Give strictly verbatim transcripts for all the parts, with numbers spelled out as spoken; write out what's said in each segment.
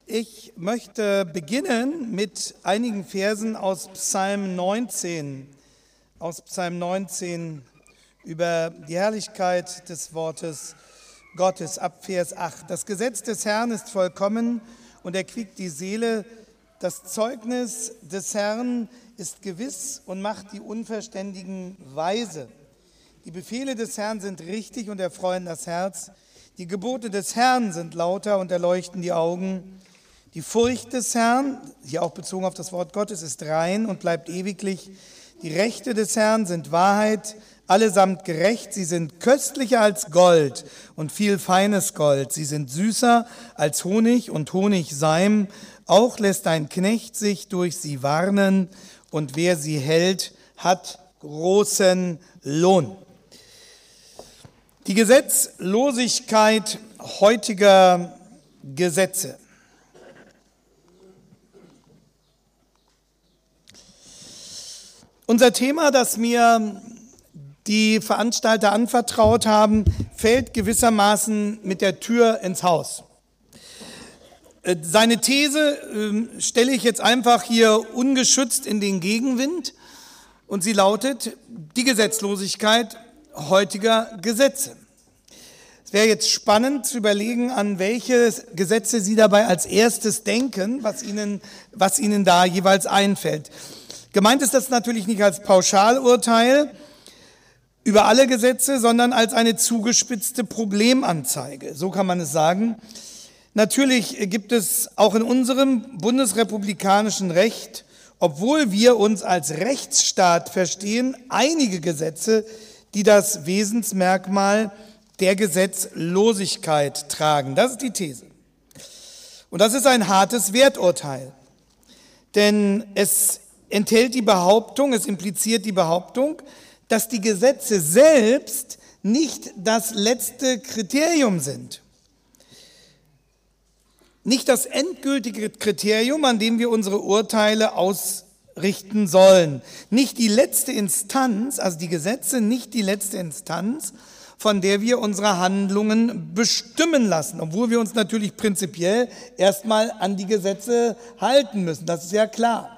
Ich möchte beginnen mit einigen Versen aus Psalm neunzehn, aus Psalm neunzehn über die Herrlichkeit des Wortes Gottes, ab Vers acht. Das Gesetz des Herrn ist vollkommen und erquickt die Seele. Das Zeugnis des Herrn ist gewiss und macht die Unverständigen weise. Die Befehle des Herrn sind richtig und erfreuen das Herz. Die Gebote des Herrn sind lauter und erleuchten die Augen. Die Furcht des Herrn, hier auch bezogen auf das Wort Gottes, ist rein und bleibt ewiglich. Die Rechte des Herrn sind Wahrheit, allesamt gerecht. Sie sind köstlicher als Gold und viel feines Gold. Sie sind süßer als Honig und Honigseim. Auch lässt ein Knecht sich durch sie warnen und wer sie hält, hat großen Lohn. Die Gesetzlosigkeit heutiger Gesetze. Unser Thema, das mir die Veranstalter anvertraut haben, fällt gewissermaßen mit der Tür ins Haus. Seine These äh, stelle ich jetzt einfach hier ungeschützt in den Gegenwind und sie lautet: die Gesetzlosigkeit heutiger Gesetze. Es wäre jetzt spannend zu überlegen, an welche Gesetze Sie dabei als erstes denken, was Ihnen, was Ihnen da jeweils einfällt. Gemeint ist das natürlich nicht als Pauschalurteil über alle Gesetze, sondern als eine zugespitzte Problemanzeige. So kann man es sagen. Natürlich gibt es auch in unserem bundesrepublikanischen Recht, obwohl wir uns als Rechtsstaat verstehen, einige Gesetze, die das Wesensmerkmal der Gesetzlosigkeit tragen. Das ist die These. Und das ist ein hartes Werturteil. Denn es enthält die Behauptung, es impliziert die Behauptung, dass die Gesetze selbst nicht das letzte Kriterium sind. Nicht das endgültige Kriterium, an dem wir unsere Urteile ausrichten sollen. Nicht die letzte Instanz, also die Gesetze, nicht die letzte Instanz, von der wir unsere Handlungen bestimmen lassen, obwohl wir uns natürlich prinzipiell erstmal an die Gesetze halten müssen, das ist ja klar.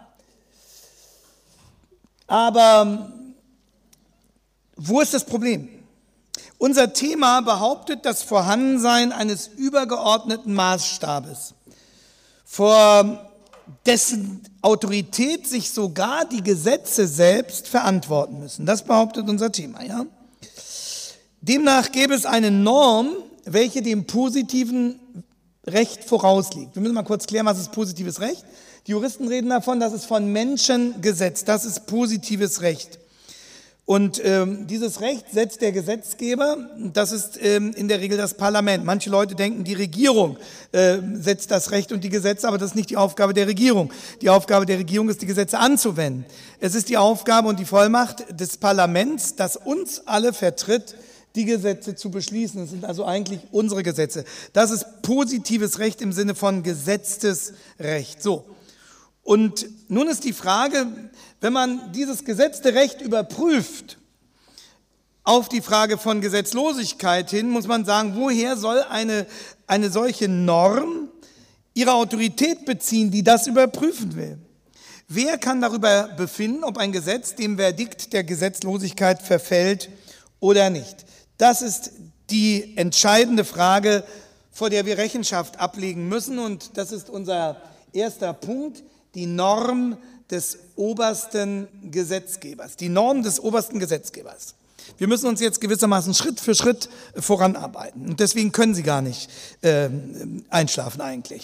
Aber wo ist das Problem? Unser Thema behauptet das Vorhandensein eines übergeordneten Maßstabes, vor dessen Autorität sich sogar die Gesetze selbst verantworten müssen. Das behauptet unser Thema, ja? Demnach gäbe es eine Norm, welche dem positiven Recht vorausliegt. Wir müssen mal kurz klären, was ist positives Recht? Die Juristen reden davon, das ist von Menschen gesetzt, das ist positives Recht. Und ähm, dieses Recht setzt der Gesetzgeber, das ist ähm, in der Regel das Parlament. Manche Leute denken, die Regierung äh, setzt das Recht und die Gesetze, aber das ist nicht die Aufgabe der Regierung. Die Aufgabe der Regierung ist, die Gesetze anzuwenden. Es ist die Aufgabe und die Vollmacht des Parlaments, das uns alle vertritt, die Gesetze zu beschließen. Das sind also eigentlich unsere Gesetze. Das ist positives Recht im Sinne von gesetztes Recht. So. Und nun ist die Frage, wenn man dieses gesetzte Recht überprüft, auf die Frage von Gesetzlosigkeit hin, muss man sagen, woher soll eine, eine solche Norm ihre Autorität beziehen, die das überprüfen will? Wer kann darüber befinden, ob ein Gesetz dem Verdikt der Gesetzlosigkeit verfällt oder nicht? Das ist die entscheidende Frage, vor der wir Rechenschaft ablegen müssen. Und das ist unser erster Punkt, die Norm des obersten Gesetzgebers. Die Norm des obersten Gesetzgebers. Wir müssen uns jetzt gewissermaßen Schritt für Schritt voranarbeiten. Und deswegen können Sie gar nicht äh, einschlafen eigentlich.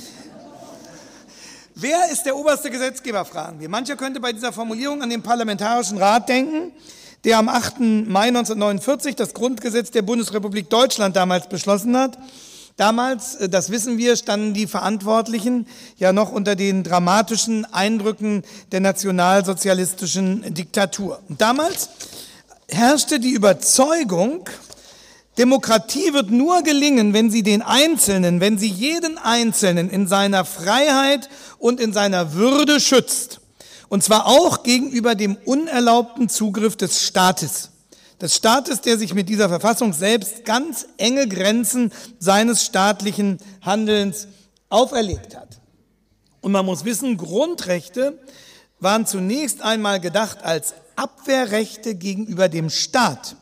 Wer ist der oberste Gesetzgeber, fragen wir. Mancher könnte bei dieser Formulierung an den Parlamentarischen Rat denken, der am achten Mai neunzehnhundertneunundvierzig das Grundgesetz der Bundesrepublik Deutschland damals beschlossen hat. Damals, das wissen wir, standen die Verantwortlichen ja noch unter den dramatischen Eindrücken der nationalsozialistischen Diktatur. Und damals herrschte die Überzeugung, Demokratie wird nur gelingen, wenn sie den Einzelnen, wenn sie jeden Einzelnen in seiner Freiheit und in seiner Würde schützt. Und zwar auch gegenüber dem unerlaubten Zugriff des Staates. Des Staates, der sich mit dieser Verfassung selbst ganz enge Grenzen seines staatlichen Handelns auferlegt hat. Und man muss wissen, Grundrechte waren zunächst einmal gedacht als Abwehrrechte gegenüber dem Staat.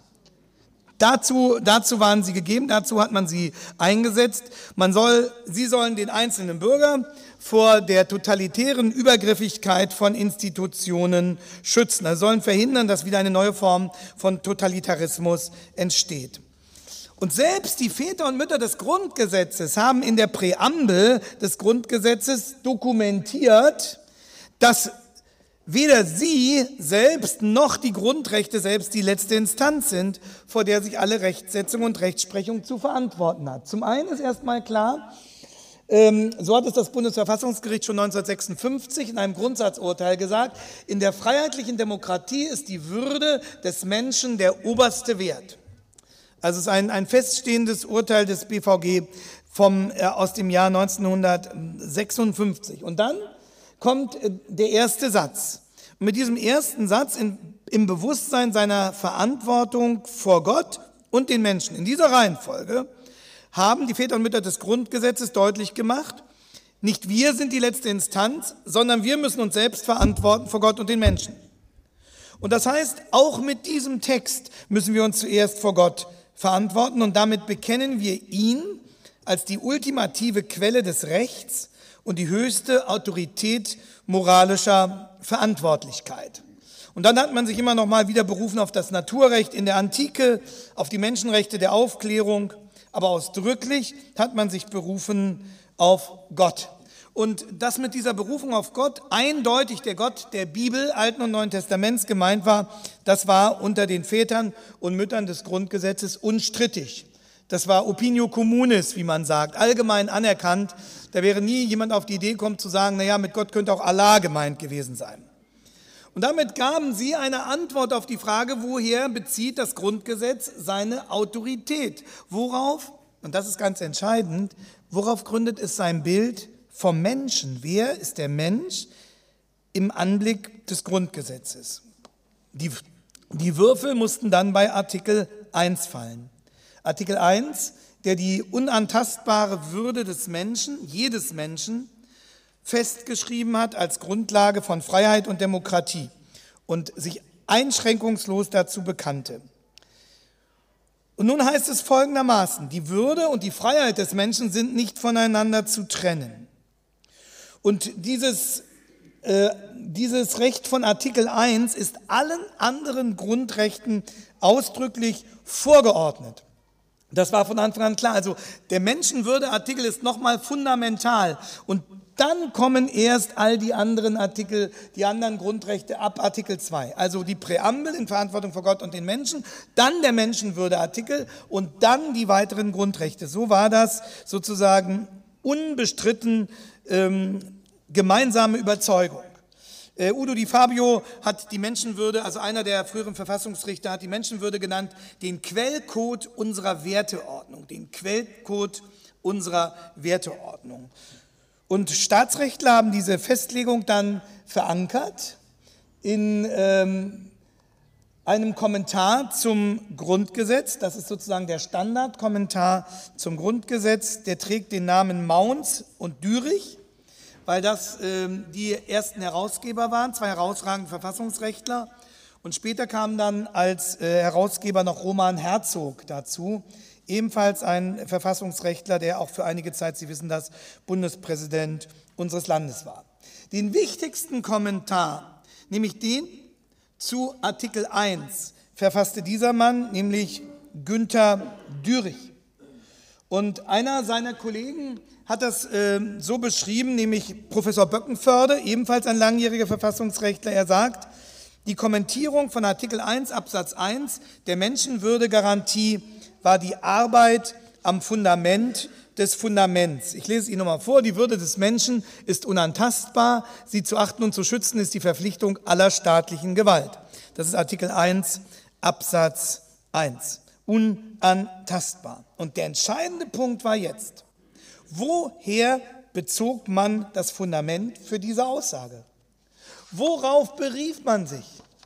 Dazu, dazu waren sie gegeben, dazu hat man sie eingesetzt. Man soll, sie sollen den einzelnen Bürger vor der totalitären Übergriffigkeit von Institutionen schützen. Sie sollen verhindern, dass wieder eine neue Form von Totalitarismus entsteht. Und selbst die Väter und Mütter des Grundgesetzes haben in der Präambel des Grundgesetzes dokumentiert, dass weder sie selbst noch die Grundrechte selbst die letzte Instanz sind, vor der sich alle Rechtsetzung und Rechtsprechung zu verantworten hat. Zum einen ist erstmal klar, ähm, so hat es das Bundesverfassungsgericht schon neunzehnhundertsechsundfünfzig in einem Grundsatzurteil gesagt, in der freiheitlichen Demokratie ist die Würde des Menschen der oberste Wert. Also es ist ein, ein feststehendes Urteil des B V G vom, äh, aus dem Jahr neunzehnhundertsechsundfünfzig. Und dann kommt der erste Satz. Und mit diesem ersten Satz in, im Bewusstsein seiner Verantwortung vor Gott und den Menschen, in dieser Reihenfolge, haben die Väter und Mütter des Grundgesetzes deutlich gemacht, nicht wir sind die letzte Instanz, sondern wir müssen uns selbst verantworten vor Gott und den Menschen. Und das heißt, auch mit diesem Text müssen wir uns zuerst vor Gott verantworten und damit bekennen wir ihn als die ultimative Quelle des Rechts und die höchste Autorität moralischer Verantwortlichkeit. Und dann hat man sich immer noch mal wieder berufen auf das Naturrecht in der Antike, auf die Menschenrechte der Aufklärung, aber ausdrücklich hat man sich berufen auf Gott. Und dass mit dieser Berufung auf Gott eindeutig der Gott der Bibel, Alten und Neuen Testaments gemeint war, das war unter den Vätern und Müttern des Grundgesetzes unstrittig. Das war opinio communis, wie man sagt, allgemein anerkannt. Da wäre nie jemand auf die Idee gekommen zu sagen, naja, mit Gott könnte auch Allah gemeint gewesen sein. Und damit gaben sie eine Antwort auf die Frage, woher bezieht das Grundgesetz seine Autorität? Worauf, und das ist ganz entscheidend, worauf gründet es sein Bild vom Menschen? Wer ist der Mensch im Anblick des Grundgesetzes? Die, die Würfel mussten dann bei Artikel eins fallen. Artikel eins, der die unantastbare Würde des Menschen, jedes Menschen, festgeschrieben hat als Grundlage von Freiheit und Demokratie und sich einschränkungslos dazu bekannte. Und nun heißt es folgendermaßen, die Würde und die Freiheit des Menschen sind nicht voneinander zu trennen. Und dieses, äh, dieses Recht von Artikel eins ist allen anderen Grundrechten ausdrücklich vorgeordnet. Das war von Anfang an klar. Also der Menschenwürde-Artikel ist nochmal fundamental. Und dann kommen erst all die anderen Artikel, die anderen Grundrechte ab Artikel zwei. Also die Präambel in Verantwortung vor Gott und den Menschen, dann der Menschenwürde-Artikel und dann die weiteren Grundrechte. So war das sozusagen unbestritten ähm, gemeinsame Überzeugung. Äh, Udo Di Fabio hat die Menschenwürde, also einer der früheren Verfassungsrichter, hat die Menschenwürde genannt, den Quellcode unserer Werteordnung, den Quellcode unserer Werteordnung. Und Staatsrechtler haben diese Festlegung dann verankert in ähm, einem Kommentar zum Grundgesetz. Das ist sozusagen der Standardkommentar zum Grundgesetz. Der trägt den Namen Mauns und Dürich, weil das ähm, die ersten Herausgeber waren, zwei herausragende Verfassungsrechtler. Und später kam dann als äh, Herausgeber noch Roman Herzog dazu, ebenfalls ein Verfassungsrechtler, der auch für einige Zeit, Sie wissen das, Bundespräsident unseres Landes war. Den wichtigsten Kommentar, nämlich den zu Artikel eins, verfasste dieser Mann, nämlich Günther Dürich. Und einer seiner Kollegen hat das äh, so beschrieben, nämlich Professor Böckenförde, ebenfalls ein langjähriger Verfassungsrechtler. Er sagt, die Kommentierung von Artikel eins Absatz eins der Menschenwürdegarantie war die Arbeit am Fundament des Fundaments. Ich lese es Ihnen nochmal vor. Die Würde des Menschen ist unantastbar. Sie zu achten und zu schützen ist die Verpflichtung aller staatlichen Gewalt. Das ist Artikel eins Absatz eins. Unantastbar. Und der entscheidende Punkt war jetzt, woher bezog man das Fundament für diese Aussage? Worauf berief man sich?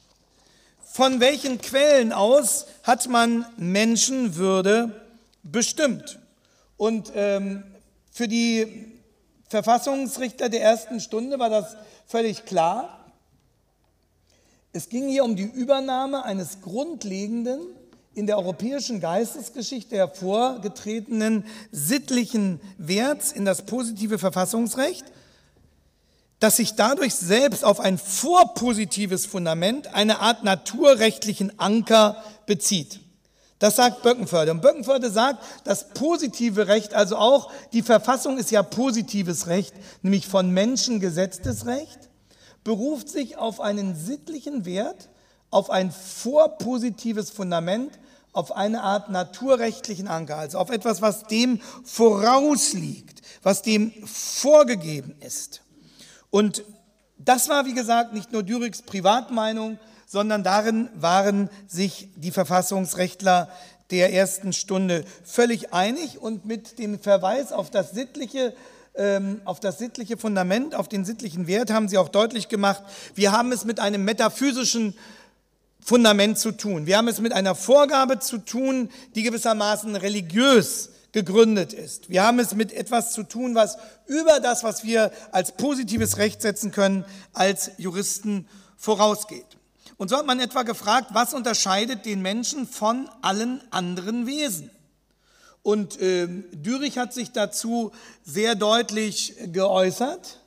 Von welchen Quellen aus hat man Menschenwürde bestimmt? Und ähm, für die Verfassungsrichter der ersten Stunde war das völlig klar. Es ging hier um die Übernahme eines grundlegenden, in der europäischen Geistesgeschichte hervorgetretenen sittlichen Werts in das positive Verfassungsrecht, das sich dadurch selbst auf ein vorpositives Fundament, eine Art naturrechtlichen Anker bezieht. Das sagt Böckenförde. Und Böckenförde sagt, das positive Recht, also auch die Verfassung ist ja positives Recht, nämlich von Menschen gesetztes Recht, beruft sich auf einen sittlichen Wert, auf ein vorpositives Fundament, auf eine Art naturrechtlichen Anker, also auf etwas, was dem vorausliegt, was dem vorgegeben ist. Und das war, wie gesagt, nicht nur Düreks Privatmeinung, sondern darin waren sich die Verfassungsrechtler der ersten Stunde völlig einig. Und mit dem Verweis auf das sittliche, ähm, auf das sittliche Fundament, auf den sittlichen Wert haben sie auch deutlich gemacht, wir haben es mit einem metaphysischen Fundament zu tun. Wir haben es mit einer Vorgabe zu tun, die gewissermaßen religiös gegründet ist. Wir haben es mit etwas zu tun, was über das, was wir als positives Recht setzen können, als Juristen vorausgeht. Und so hat man etwa gefragt, was unterscheidet den Menschen von allen anderen Wesen? Und äh, Dürich hat sich dazu sehr deutlich geäußert.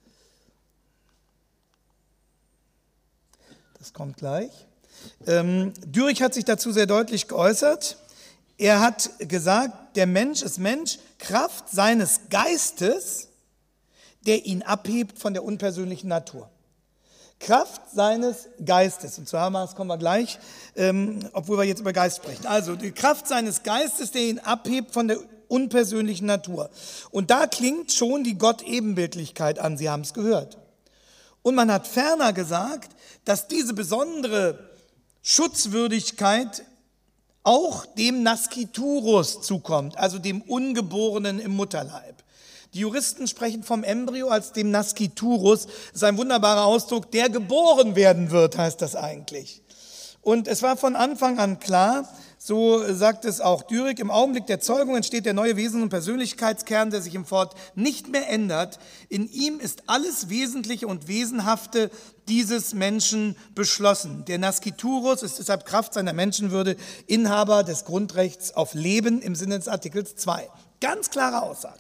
Das kommt gleich. Ähm, Dürich hat sich dazu sehr deutlich geäußert. Er hat gesagt, der Mensch ist Mensch, Kraft seines Geistes, der ihn abhebt von der unpersönlichen Natur. Kraft seines Geistes, und zu Habermas kommen wir gleich, ähm, obwohl wir jetzt über Geist sprechen. Also die Kraft seines Geistes, der ihn abhebt von der unpersönlichen Natur. Und da klingt schon die Gott-Ebenbildlichkeit an, Sie haben es gehört. Und man hat ferner gesagt, dass diese besondere Schutzwürdigkeit auch dem Nasciturus zukommt, also dem Ungeborenen im Mutterleib. Die Juristen sprechen vom Embryo als dem Nasciturus. Das ist ein wunderbarer Ausdruck, der geboren werden wird, heißt das eigentlich. Und es war von Anfang an klar, so sagt es auch Dürek, im Augenblick der Zeugung entsteht der neue Wesen- und Persönlichkeitskern, der sich im Fort nicht mehr ändert. In ihm ist alles Wesentliche und Wesenhafte dieses Menschen beschlossen. Der Nasciturus ist deshalb Kraft seiner Menschenwürde Inhaber des Grundrechts auf Leben im Sinne des Artikels zwei. Ganz klare Aussage.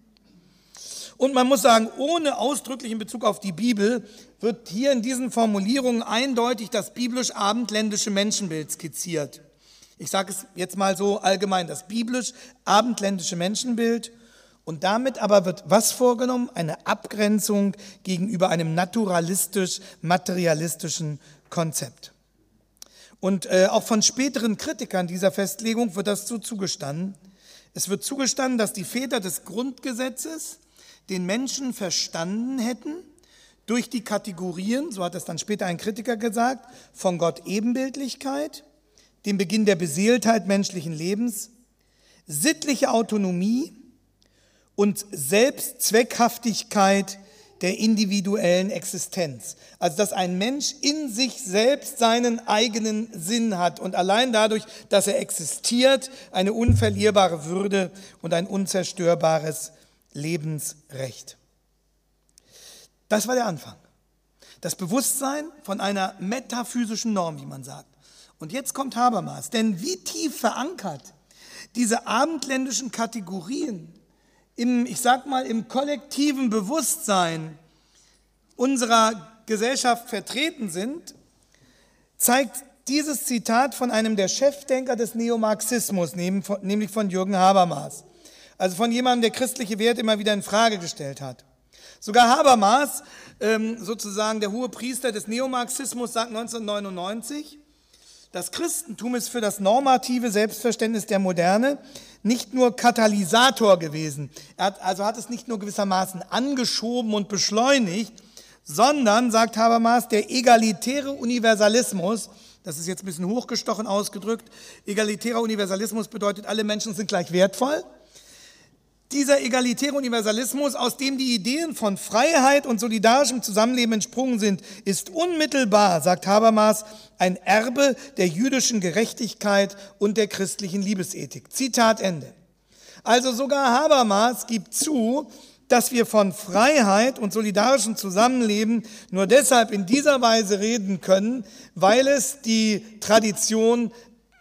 Und man muss sagen, ohne ausdrücklichen Bezug auf die Bibel wird hier in diesen Formulierungen eindeutig das biblisch-abendländische Menschenbild skizziert. Ich sage es jetzt mal so allgemein, das biblisch-abendländische Menschenbild. Und damit aber wird was vorgenommen? Eine Abgrenzung gegenüber einem naturalistisch-materialistischen Konzept. Und äh, auch von späteren Kritikern dieser Festlegung wird das so zugestanden. Es wird zugestanden, dass die Väter des Grundgesetzes den Menschen verstanden hätten durch die Kategorien, so hat es dann später ein Kritiker gesagt, von Gott Ebenbildlichkeit, dem Beginn der Beseeltheit menschlichen Lebens, sittliche Autonomie und Selbstzweckhaftigkeit der individuellen Existenz. Also dass ein Mensch in sich selbst seinen eigenen Sinn hat und allein dadurch, dass er existiert, eine unverlierbare Würde und ein unzerstörbares Lebensrecht. Das war der Anfang. Das Bewusstsein von einer metaphysischen Norm, wie man sagt. Und jetzt kommt Habermas. Denn wie tief verankert diese abendländischen Kategorien im, ich sag mal, im kollektiven Bewusstsein unserer Gesellschaft vertreten sind, zeigt dieses Zitat von einem der Chefdenker des Neomarxismus, nämlich von Jürgen Habermas. Also von jemandem, der christliche Werte immer wieder in Frage gestellt hat. Sogar Habermas, sozusagen der hohe Priester des Neomarxismus, sagt neunzehnhundertneunundneunzig, das Christentum ist für das normative Selbstverständnis der Moderne nicht nur Katalysator gewesen. Er hat, also hat es nicht nur gewissermaßen angeschoben und beschleunigt, sondern, sagt Habermas, der egalitäre Universalismus, das ist jetzt ein bisschen hochgestochen ausgedrückt, egalitärer Universalismus bedeutet, alle Menschen sind gleich wertvoll. Dieser egalitäre Universalismus, aus dem die Ideen von Freiheit und solidarischem Zusammenleben entsprungen sind, ist unmittelbar, sagt Habermas, ein Erbe der jüdischen Gerechtigkeit und der christlichen Liebesethik. Zitat Ende. Also sogar Habermas gibt zu, dass wir von Freiheit und solidarischem Zusammenleben nur deshalb in dieser Weise reden können, weil es die Tradition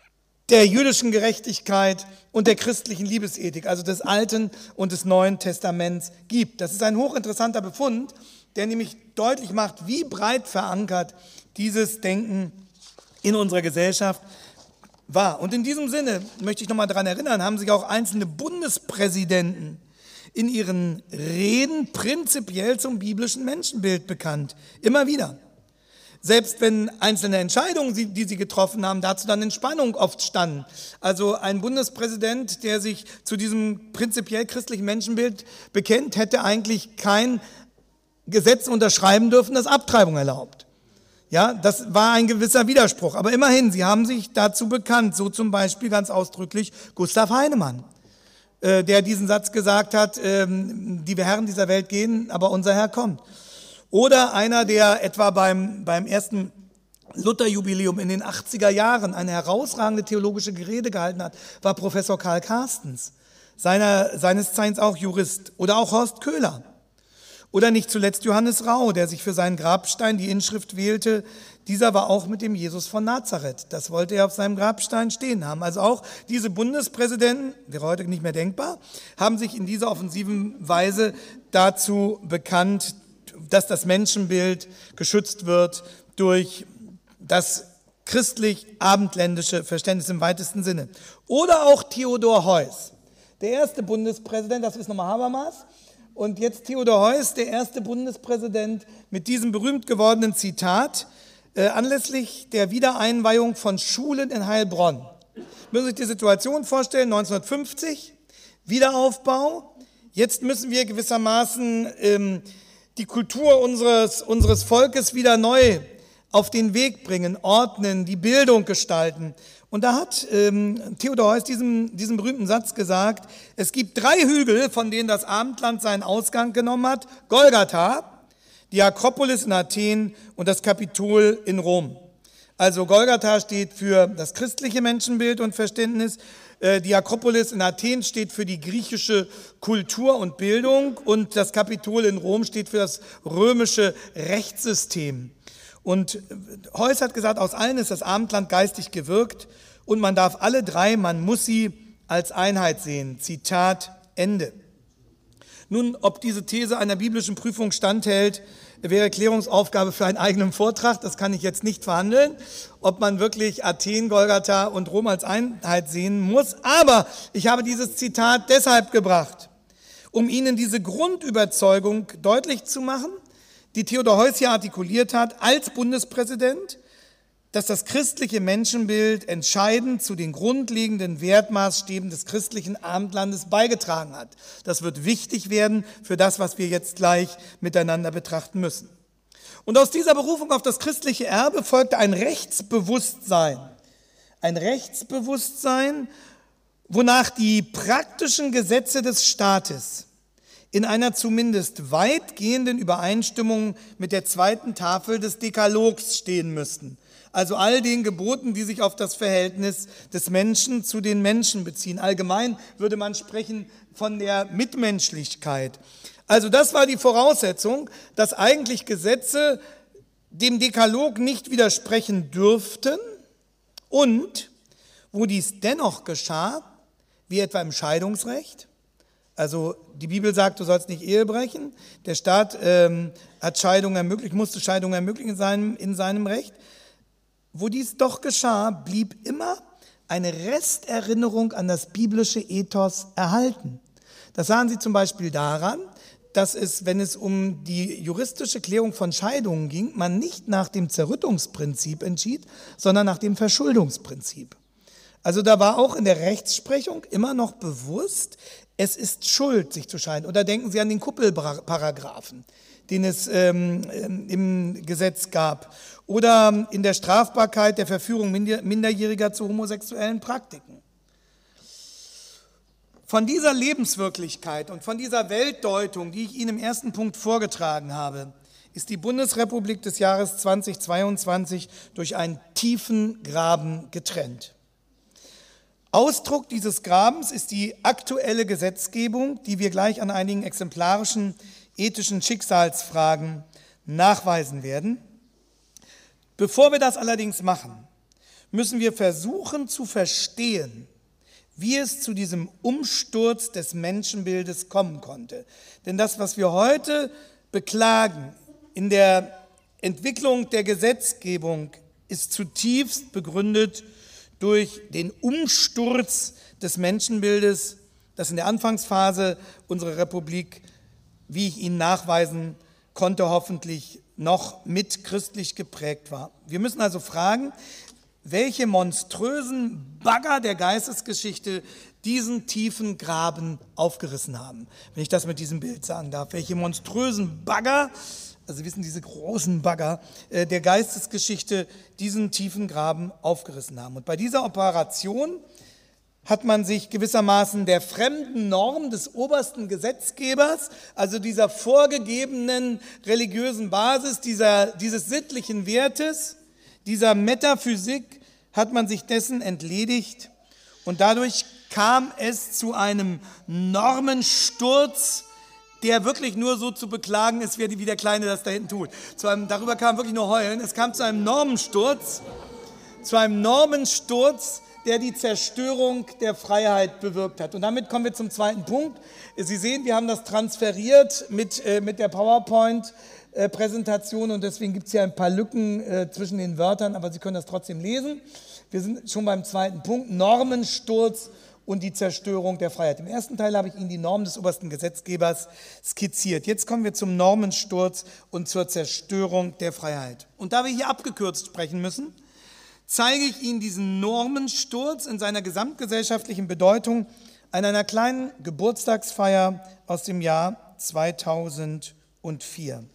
der jüdischen Gerechtigkeit und der christlichen Liebesethik, also des Alten und des Neuen Testaments, gibt. Das ist ein hochinteressanter Befund, der nämlich deutlich macht, wie breit verankert dieses Denken in unserer Gesellschaft war. Und in diesem Sinne möchte ich nochmal daran erinnern, haben sich auch einzelne Bundespräsidenten in ihren Reden prinzipiell zum biblischen Menschenbild bekannt. Immer wieder. Selbst wenn einzelne Entscheidungen, die sie getroffen haben, dazu dann in Spannung oft standen. Also ein Bundespräsident, der sich zu diesem prinzipiell christlichen Menschenbild bekennt, hätte eigentlich kein Gesetz unterschreiben dürfen, das Abtreibung erlaubt. Ja, das war ein gewisser Widerspruch. Aber immerhin, sie haben sich dazu bekannt, so zum Beispiel ganz ausdrücklich Gustav Heinemann, äh, der diesen Satz gesagt hat, äh, die Herren dieser Welt gehen, aber unser Herr kommt. Oder einer, der etwa beim, beim ersten Lutherjubiläum in den achtziger Jahren eine herausragende theologische Rede gehalten hat, war Professor Karl Carstens, seiner, seines Zeichens auch Jurist. Oder auch Horst Köhler. Oder nicht zuletzt Johannes Rau, der sich für seinen Grabstein die Inschrift wählte, dieser war auch mit dem Jesus von Nazareth. Das wollte er auf seinem Grabstein stehen haben. Also auch diese Bundespräsidenten, wäre heute nicht mehr denkbar, haben sich in dieser offensiven Weise dazu bekannt, dass das Menschenbild geschützt wird durch das christlich-abendländische Verständnis im weitesten Sinne. Oder auch Theodor Heuss, der erste Bundespräsident, das ist nochmal Habermas. Und jetzt Theodor Heuss, der erste Bundespräsident, mit diesem berühmt gewordenen Zitat äh, anlässlich der Wiedereinweihung von Schulen in Heilbronn. Müssen Sie sich die Situation vorstellen, neunzehnhundertfünfzig, Wiederaufbau. Jetzt müssen wir gewissermaßen ähm, die Kultur unseres, unseres Volkes wieder neu auf den Weg bringen, ordnen, die Bildung gestalten. Und da hat ähm, Theodor Heuss diesen, diesen berühmten Satz gesagt, es gibt drei Hügel, von denen das Abendland seinen Ausgang genommen hat, Golgatha, die Akropolis in Athen und das Kapitol in Rom. Also Golgatha steht für das christliche Menschenbild und Verständnis, äh, die Akropolis in Athen steht für die griechische Kultur und Bildung und das Kapitol in Rom steht für das römische Rechtssystem. Und Heuss hat gesagt, aus allen ist das Abendland geistig gewirkt und man darf alle drei, man muss sie als Einheit sehen. Zitat Ende. Nun, ob diese These einer biblischen Prüfung standhält, wäre Erklärungsaufgabe für einen eigenen Vortrag. Das kann ich jetzt nicht verhandeln, ob man wirklich Athen, Golgatha und Rom als Einheit sehen muss. Aber ich habe dieses Zitat deshalb gebracht, um Ihnen diese Grundüberzeugung deutlich zu machen, die Theodor Heuss hier artikuliert hat als Bundespräsident, dass das christliche Menschenbild entscheidend zu den grundlegenden Wertmaßstäben des christlichen Abendlandes beigetragen hat. Das wird wichtig werden für das, was wir jetzt gleich miteinander betrachten müssen. Und aus dieser Berufung auf das christliche Erbe folgte ein Rechtsbewusstsein. Ein Rechtsbewusstsein, wonach die praktischen Gesetze des Staates in einer zumindest weitgehenden Übereinstimmung mit der zweiten Tafel des Dekalogs stehen müssten. Also all den Geboten, die sich auf das Verhältnis des Menschen zu den Menschen beziehen. Allgemein würde man sprechen von der Mitmenschlichkeit. Also das war die Voraussetzung, dass eigentlich Gesetze dem Dekalog nicht widersprechen dürften und wo dies dennoch geschah, wie etwa im Scheidungsrecht. Also die Bibel sagt, du sollst nicht Ehe brechen. Der Staat ähm, hat Scheidung ermöglicht, musste Scheidung ermöglichen in seinem, in seinem Recht. Wo dies doch geschah, blieb immer eine Resterinnerung an das biblische Ethos erhalten. Das sahen Sie zum Beispiel daran, dass es, wenn es um die juristische Klärung von Scheidungen ging, man nicht nach dem Zerrüttungsprinzip entschied, sondern nach dem Verschuldungsprinzip. Also da war auch in der Rechtsprechung immer noch bewusst, es ist Schuld, sich zu scheiden. Oder denken Sie an den Kuppelparagraphen, den es ähm, im Gesetz gab. Oder in der Strafbarkeit der Verführung Minderjähriger zu homosexuellen Praktiken. Von dieser Lebenswirklichkeit und von dieser Weltdeutung, die ich Ihnen im ersten Punkt vorgetragen habe, ist die Bundesrepublik des Jahres zweitausendzweiundzwanzig durch einen tiefen Graben getrennt. Ausdruck dieses Grabens ist die aktuelle Gesetzgebung, die wir gleich an einigen exemplarischen ethischen Schicksalsfragen nachweisen werden. Bevor wir das allerdings machen, müssen wir versuchen zu verstehen, wie es zu diesem Umsturz des Menschenbildes kommen konnte. Denn das, was wir heute beklagen in der Entwicklung der Gesetzgebung, ist zutiefst begründet durch den Umsturz des Menschenbildes, das in der Anfangsphase unserer Republik, wie ich Ihnen nachweisen konnte, hoffentlich noch mit christlich geprägt war. Wir müssen also fragen, welche monströsen Bagger der Geistesgeschichte diesen tiefen Graben aufgerissen haben. Wenn ich das mit diesem Bild sagen darf, welche monströsen Bagger, also Sie wissen, diese großen Bagger der Geistesgeschichte diesen tiefen Graben aufgerissen haben. Und bei dieser Operation hat man sich gewissermaßen der fremden Norm des obersten Gesetzgebers, also dieser vorgegebenen religiösen Basis, dieser, dieses sittlichen Wertes, dieser Metaphysik, hat man sich dessen entledigt und dadurch kam es zu einem Normensturz, der wirklich nur so zu beklagen ist, wie der Kleine das da hinten tut. Zu einem, darüber kann man wirklich nur heulen. Es kam zu einem Normensturz, zu einem Normensturz, der die Zerstörung der Freiheit bewirkt hat. Und damit kommen wir zum zweiten Punkt. Sie sehen, wir haben das transferiert mit, äh, mit der PowerPoint-Präsentation und deswegen gibt es hier ein paar Lücken äh, zwischen den Wörtern, aber Sie können das trotzdem lesen. Wir sind schon beim zweiten Punkt, Normensturz und die Zerstörung der Freiheit. Im ersten Teil habe ich Ihnen die Norm des obersten Gesetzgebers skizziert. Jetzt kommen wir zum Normensturz und zur Zerstörung der Freiheit. Und da wir hier abgekürzt sprechen müssen, zeige ich Ihnen diesen Normensturz in seiner gesamtgesellschaftlichen Bedeutung an einer kleinen Geburtstagsfeier aus dem Jahr zweitausendvier.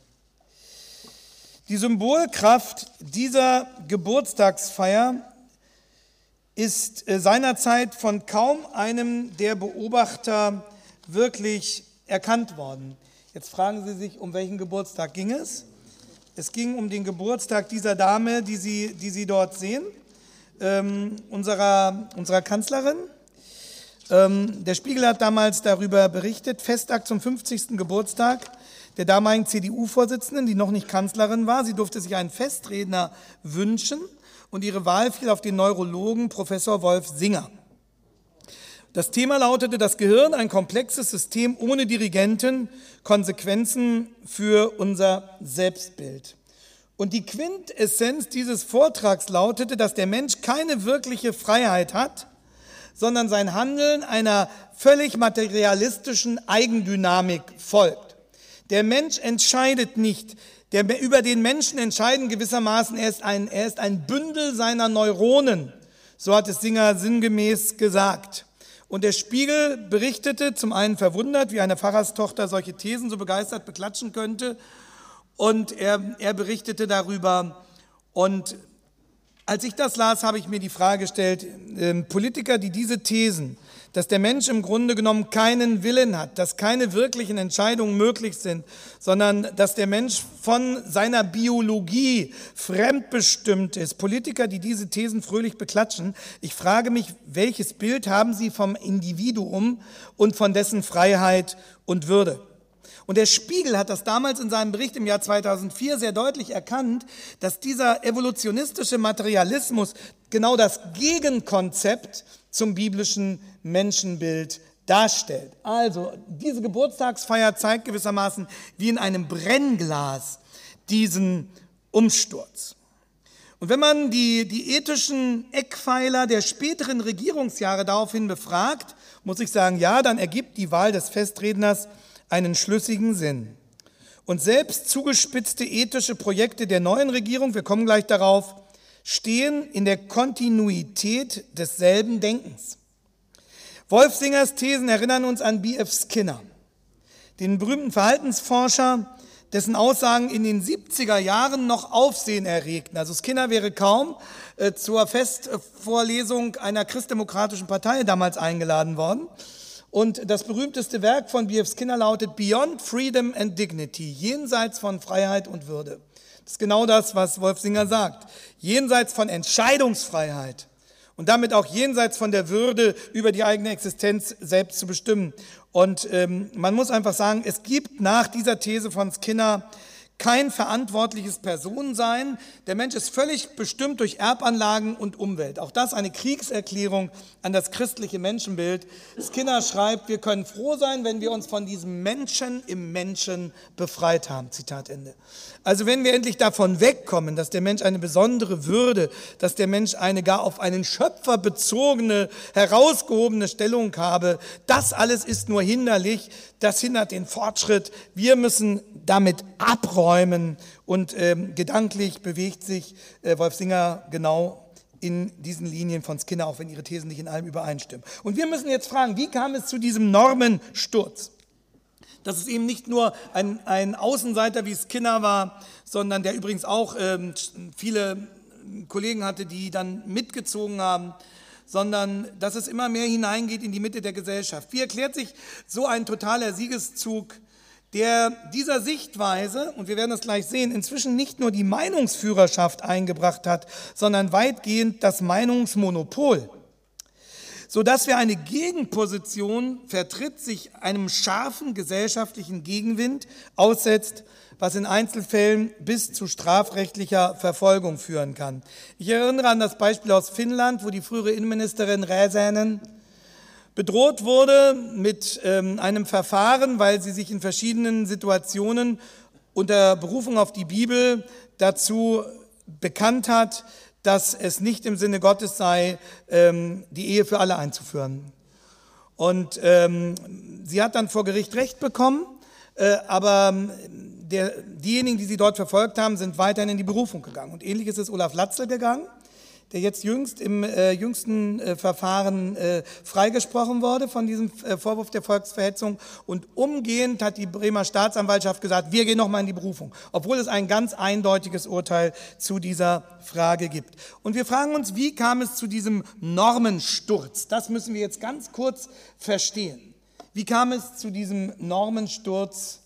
Die Symbolkraft dieser Geburtstagsfeier ist seinerzeit von kaum einem der Beobachter wirklich erkannt worden. Jetzt fragen Sie sich, um welchen Geburtstag ging es? Es ging um den Geburtstag dieser Dame, die Sie, die Sie dort sehen, ähm, unserer, unserer Kanzlerin. Ähm, der Spiegel hat damals darüber berichtet, Festtag zum fünfzigsten Geburtstag der damaligen C D U-Vorsitzenden, die noch nicht Kanzlerin war. Sie durfte sich einen Festredner wünschen. Und ihre Wahl fiel auf den Neurologen Professor Wolf Singer. Das Thema lautete, das Gehirn, ein komplexes System ohne Dirigenten, Konsequenzen für unser Selbstbild. Und die Quintessenz dieses Vortrags lautete, dass der Mensch keine wirkliche Freiheit hat, sondern sein Handeln einer völlig materialistischen Eigendynamik folgt. Der Mensch entscheidet nicht. Der, über den Menschen entscheiden gewissermaßen, er ist, ein, er ist ein Bündel seiner Neuronen, so hat es Singer sinngemäß gesagt. Und der Spiegel berichtete, zum einen verwundert, wie eine Pfarrerstochter solche Thesen so begeistert beklatschen könnte, und er, er berichtete darüber. Und als ich das las, habe ich mir die Frage gestellt, äh, Politiker, die diese Thesen, dass der Mensch im Grunde genommen keinen Willen hat, dass keine wirklichen Entscheidungen möglich sind, sondern dass der Mensch von seiner Biologie fremdbestimmt ist. Politiker, die diese Thesen fröhlich beklatschen, ich frage mich, welches Bild haben sie vom Individuum und von dessen Freiheit und Würde? Und der Spiegel hat das damals in seinem Bericht im Jahr zweitausendvier sehr deutlich erkannt, dass dieser evolutionistische Materialismus genau das Gegenkonzept zum biblischen Menschenbild darstellt. Also diese Geburtstagsfeier zeigt gewissermaßen wie in einem Brennglas diesen Umsturz. Und wenn man die, die ethischen Eckpfeiler der späteren Regierungsjahre daraufhin befragt, muss ich sagen, ja, dann ergibt die Wahl des Festredners einen schlüssigen Sinn. Und selbst zugespitzte ethische Projekte der neuen Regierung, wir kommen gleich darauf, stehen in der Kontinuität desselben Denkens. Wolf Singers Thesen erinnern uns an B F Skinner, den berühmten Verhaltensforscher, dessen Aussagen in den siebziger Jahren noch Aufsehen erregten. Also Skinner wäre kaum äh, zur Festvorlesung einer christdemokratischen Partei damals eingeladen worden. Und das berühmteste Werk von B F Skinner lautet Beyond Freedom and Dignity, jenseits von Freiheit und Würde. Das ist genau das, was Wolf Singer sagt. Jenseits von Entscheidungsfreiheit und damit auch jenseits von der Würde über die eigene Existenz selbst zu bestimmen. Und ähm, man muss einfach sagen, es gibt nach dieser These von Skinner kein verantwortliches Personensein. Der Mensch ist völlig bestimmt durch Erbanlagen und Umwelt. Auch das eine Kriegserklärung an das christliche Menschenbild. Skinner schreibt, wir können froh sein, wenn wir uns von diesem Menschen im Menschen befreit haben. Zitat Ende. Also wenn wir endlich davon wegkommen, dass der Mensch eine besondere Würde, dass der Mensch eine gar auf einen Schöpfer bezogene, herausgehobene Stellung habe, das alles ist nur hinderlich, das hindert den Fortschritt. Wir müssen damit abräumen und ähm, gedanklich bewegt sich äh, Wolf Singer genau in diesen Linien von Skinner, auch wenn ihre Thesen nicht in allem übereinstimmen. Und wir müssen jetzt fragen, wie kam es zu diesem Normensturz? Dass es eben nicht nur ein, ein Außenseiter wie Skinner war, sondern der übrigens auch ähm, viele Kollegen hatte, die dann mitgezogen haben, sondern dass es immer mehr hineingeht in die Mitte der Gesellschaft. Wie erklärt sich so ein totaler Siegeszug, der dieser Sichtweise, und wir werden das gleich sehen, inzwischen nicht nur die Meinungsführerschaft eingebracht hat, sondern weitgehend das Meinungsmonopol, sodass wir eine Gegenposition vertritt, sich einem scharfen gesellschaftlichen Gegenwind aussetzt, was in Einzelfällen bis zu strafrechtlicher Verfolgung führen kann. Ich erinnere an das Beispiel aus Finnland, wo die frühere Innenministerin Räsänen bedroht wurde mit ähm, einem Verfahren, weil sie sich in verschiedenen Situationen unter Berufung auf die Bibel dazu bekannt hat, dass es nicht im Sinne Gottes sei, ähm, die Ehe für alle einzuführen. Und ähm, sie hat dann vor Gericht Recht bekommen, äh, aber der, diejenigen, die sie dort verfolgt haben, sind weiterhin in die Berufung gegangen. Und ähnlich ist es Olaf Latzel gegangen, der jetzt jüngst im äh, jüngsten äh, Verfahren äh, freigesprochen wurde von diesem äh, Vorwurf der Volksverhetzung. Und umgehend hat die Bremer Staatsanwaltschaft gesagt, wir gehen nochmal in die Berufung, obwohl es ein ganz eindeutiges Urteil zu dieser Frage gibt. Und wir fragen uns, wie kam es zu diesem Normensturz? Das müssen wir jetzt ganz kurz verstehen. Wie kam es zu diesem Normensturz,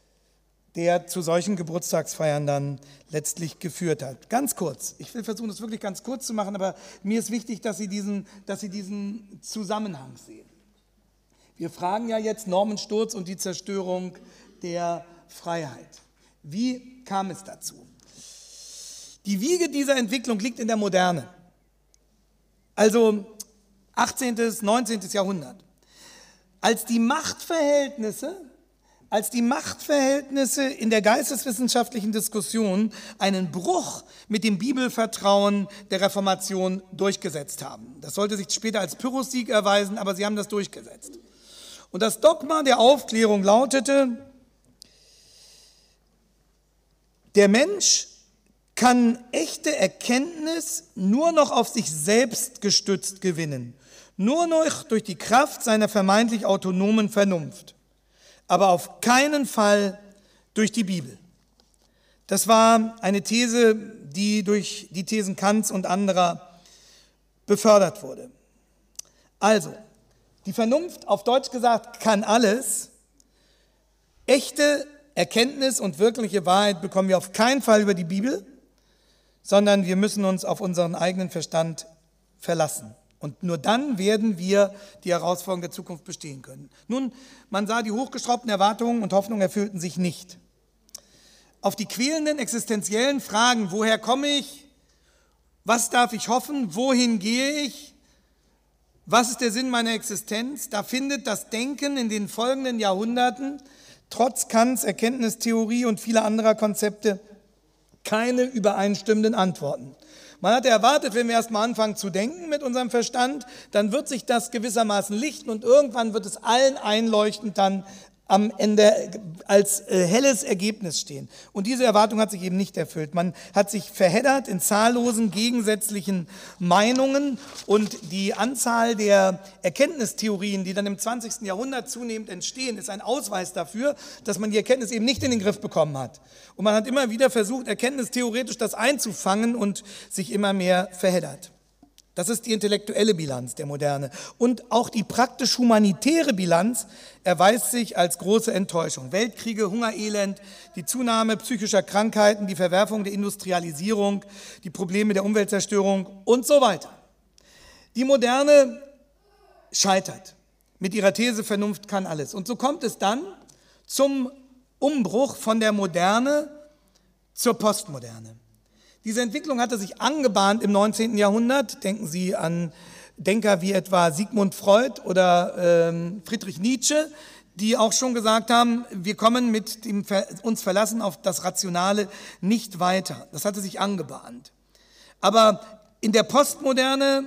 der zu solchen Geburtstagsfeiern dann letztlich geführt hat? Ganz kurz, ich will versuchen, das wirklich ganz kurz zu machen, aber mir ist wichtig, dass Sie diesen, dass Sie diesen Zusammenhang sehen. Wir fragen ja jetzt Normensturz und die Zerstörung der Freiheit. Wie kam es dazu? Die Wiege dieser Entwicklung liegt in der Moderne, also achtzehnten., neunzehnten. Jahrhundert. Als die Machtverhältnisse Als die Machtverhältnisse in der geisteswissenschaftlichen Diskussion einen Bruch mit dem Bibelvertrauen der Reformation durchgesetzt haben. Das sollte sich später als Pyrrhussieg erweisen, aber sie haben das durchgesetzt. Und das Dogma der Aufklärung lautete, der Mensch kann echte Erkenntnis nur noch auf sich selbst gestützt gewinnen, nur noch durch die Kraft seiner vermeintlich autonomen Vernunft, aber auf keinen Fall durch die Bibel. Das war eine These, die durch die Thesen Kants und anderer befördert wurde. Also, die Vernunft, auf Deutsch gesagt, kann alles. Echte Erkenntnis und wirkliche Wahrheit bekommen wir auf keinen Fall über die Bibel, sondern wir müssen uns auf unseren eigenen Verstand verlassen. Und nur dann werden wir die Herausforderungen der Zukunft bestehen können. Nun, man sah, die hochgeschraubten Erwartungen und Hoffnungen erfüllten sich nicht. Auf die quälenden existenziellen Fragen, woher komme ich, was darf ich hoffen, wohin gehe ich, was ist der Sinn meiner Existenz, da findet das Denken in den folgenden Jahrhunderten, trotz Kants Erkenntnistheorie und vieler anderer Konzepte, keine übereinstimmenden Antworten. Man hatte erwartet, wenn wir erstmal anfangen zu denken mit unserem Verstand, dann wird sich das gewissermaßen lichten und irgendwann wird es allen einleuchtend dann am Ende als äh, helles Ergebnis stehen. Und diese Erwartung hat sich eben nicht erfüllt. Man hat sich verheddert in zahllosen gegensätzlichen Meinungen und die Anzahl der Erkenntnistheorien, die dann im zwanzigsten. Jahrhundert zunehmend entstehen, ist ein Ausweis dafür, dass man die Erkenntnis eben nicht in den Griff bekommen hat. Und man hat immer wieder versucht, erkenntnistheoretisch das einzufangen und sich immer mehr verheddert. Das ist die intellektuelle Bilanz der Moderne. Und auch die praktisch-humanitäre Bilanz erweist sich als große Enttäuschung. Weltkriege, Hungerelend, die Zunahme psychischer Krankheiten, die Verwerfung der Industrialisierung, die Probleme der Umweltzerstörung und so weiter. Die Moderne scheitert mit ihrer These, Vernunft kann alles. Und so kommt es dann zum Umbruch von der Moderne zur Postmoderne. Diese Entwicklung hatte sich angebahnt im neunzehnten Jahrhundert. Denken Sie an Denker wie etwa Sigmund Freud oder ähm, Friedrich Nietzsche, die auch schon gesagt haben, wir kommen mit dem Ver- uns Verlassen auf das Rationale nicht weiter. Das hatte sich angebahnt. Aber in der Postmoderne,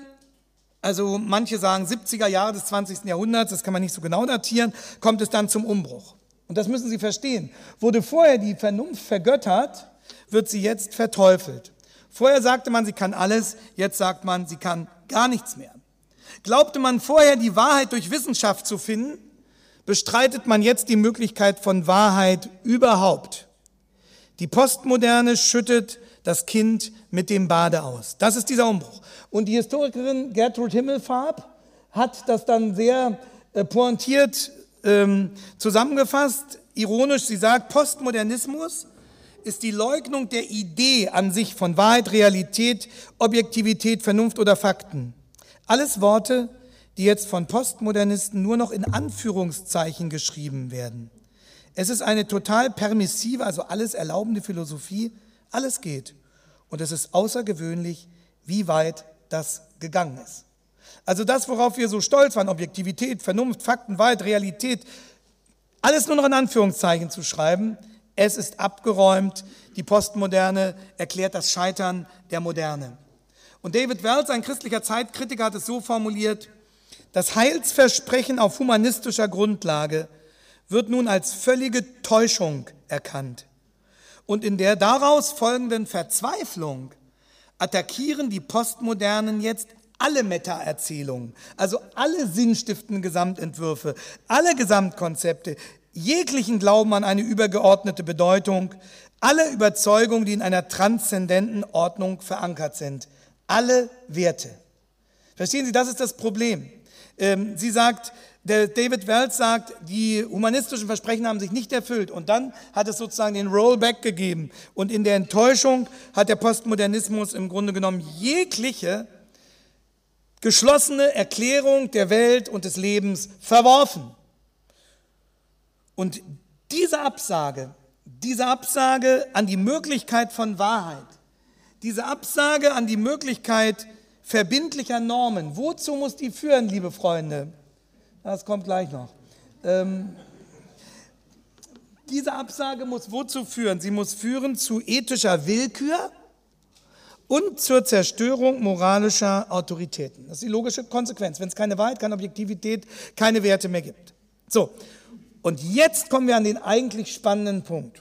also manche sagen siebziger Jahre des zwanzigsten Jahrhunderts, das kann man nicht so genau datieren, kommt es dann zum Umbruch. Und das müssen Sie verstehen. Wurde vorher die Vernunft vergöttert, wird sie jetzt verteufelt. Vorher sagte man, sie kann alles, jetzt sagt man, sie kann gar nichts mehr. Glaubte man vorher, die Wahrheit durch Wissenschaft zu finden, bestreitet man jetzt die Möglichkeit von Wahrheit überhaupt. Die Postmoderne schüttet das Kind mit dem Bade aus. Das ist dieser Umbruch. Und die Historikerin Gertrud Himmelfarb hat das dann sehr äh, pointiert ähm, zusammengefasst, ironisch. Sie sagt, Postmodernismus ist die Leugnung der Idee an sich von Wahrheit, Realität, Objektivität, Vernunft oder Fakten. Alles Worte, die jetzt von Postmodernisten nur noch in Anführungszeichen geschrieben werden. Es ist eine total permissive, also alles erlaubende Philosophie. Alles geht. Und es ist außergewöhnlich, wie weit das gegangen ist. Also das, worauf wir so stolz waren, Objektivität, Vernunft, Fakten, Wahrheit, Realität, alles nur noch in Anführungszeichen zu schreiben, es ist abgeräumt. Die Postmoderne erklärt das Scheitern der Moderne. Und David Wells, ein christlicher Zeitkritiker, hat es so formuliert: Das Heilsversprechen auf humanistischer Grundlage wird nun als völlige Täuschung erkannt. Und in der daraus folgenden Verzweiflung attackieren die Postmodernen jetzt alle Meta-Erzählungen, also alle sinnstiftenden Gesamtentwürfe, alle Gesamtkonzepte, jeglichen Glauben an eine übergeordnete Bedeutung, alle Überzeugungen, die in einer transzendenten Ordnung verankert sind, alle Werte. Verstehen Sie, das ist das Problem. Ähm, sie sagt, der David Wells sagt, die humanistischen Versprechen haben sich nicht erfüllt. Und dann hat es sozusagen den Rollback gegeben. Und in der Enttäuschung hat der Postmodernismus im Grunde genommen jegliche geschlossene Erklärung der Welt und des Lebens verworfen. Und diese Absage, diese Absage an die Möglichkeit von Wahrheit, diese Absage an die Möglichkeit verbindlicher Normen, wozu muss die führen, liebe Freunde? Das kommt gleich noch. Ähm, diese Absage muss wozu führen? Sie muss führen zu ethischer Willkür und zur Zerstörung moralischer Autoritäten. Das ist die logische Konsequenz, wenn es keine Wahrheit, keine Objektivität, keine Werte mehr gibt. So. Und jetzt kommen wir an den eigentlich spannenden Punkt.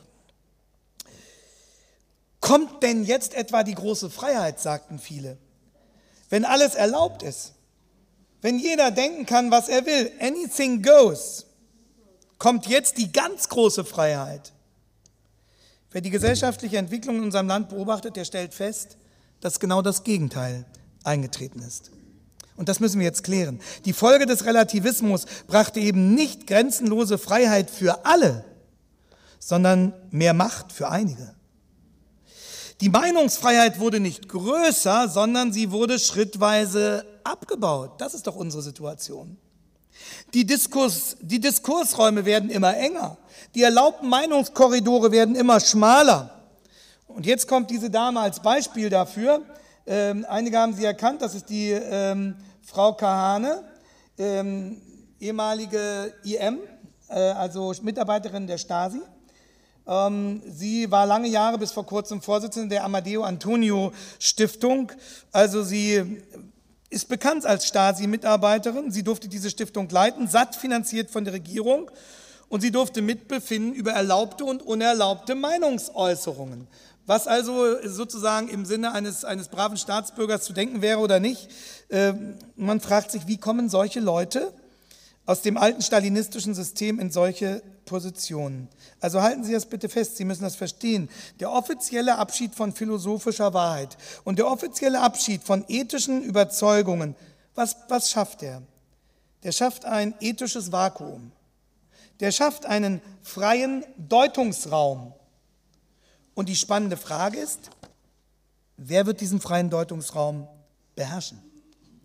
Kommt denn jetzt etwa die große Freiheit, sagten viele, wenn alles erlaubt ist, wenn jeder denken kann, was er will, anything goes, kommt jetzt die ganz große Freiheit. Wer die gesellschaftliche Entwicklung in unserem Land beobachtet, der stellt fest, dass genau das Gegenteil eingetreten ist. Und das müssen wir jetzt klären. Die Folge des Relativismus brachte eben nicht grenzenlose Freiheit für alle, sondern mehr Macht für einige. Die Meinungsfreiheit wurde nicht größer, sondern sie wurde schrittweise abgebaut. Das ist doch unsere Situation. Die, Diskurs, die Diskursräume werden immer enger. Die erlaubten Meinungskorridore werden immer schmaler. Und jetzt kommt diese Dame als Beispiel dafür. Ähm, einige haben sie erkannt, das ist die ähm, Frau Kahane, ähm, ehemalige I M, äh, also Mitarbeiterin der Stasi. Ähm, sie war lange Jahre bis vor kurzem Vorsitzende der Amadeo Antonio Stiftung. Also sie ist bekannt als Stasi-Mitarbeiterin. Sie durfte diese Stiftung leiten, satt finanziert von der Regierung. Und sie durfte mitbefinden über erlaubte und unerlaubte Meinungsäußerungen. Was also sozusagen im Sinne eines, eines braven Staatsbürgers zu denken wäre oder nicht. Äh, man fragt sich, wie kommen solche Leute aus dem alten stalinistischen System in solche Positionen? Also halten Sie das bitte fest, Sie müssen das verstehen. Der offizielle Abschied von philosophischer Wahrheit und der offizielle Abschied von ethischen Überzeugungen, was, was schafft er? Der schafft ein ethisches Vakuum. Der schafft einen freien Deutungsraum. Und die spannende Frage ist, wer wird diesen freien Deutungsraum beherrschen?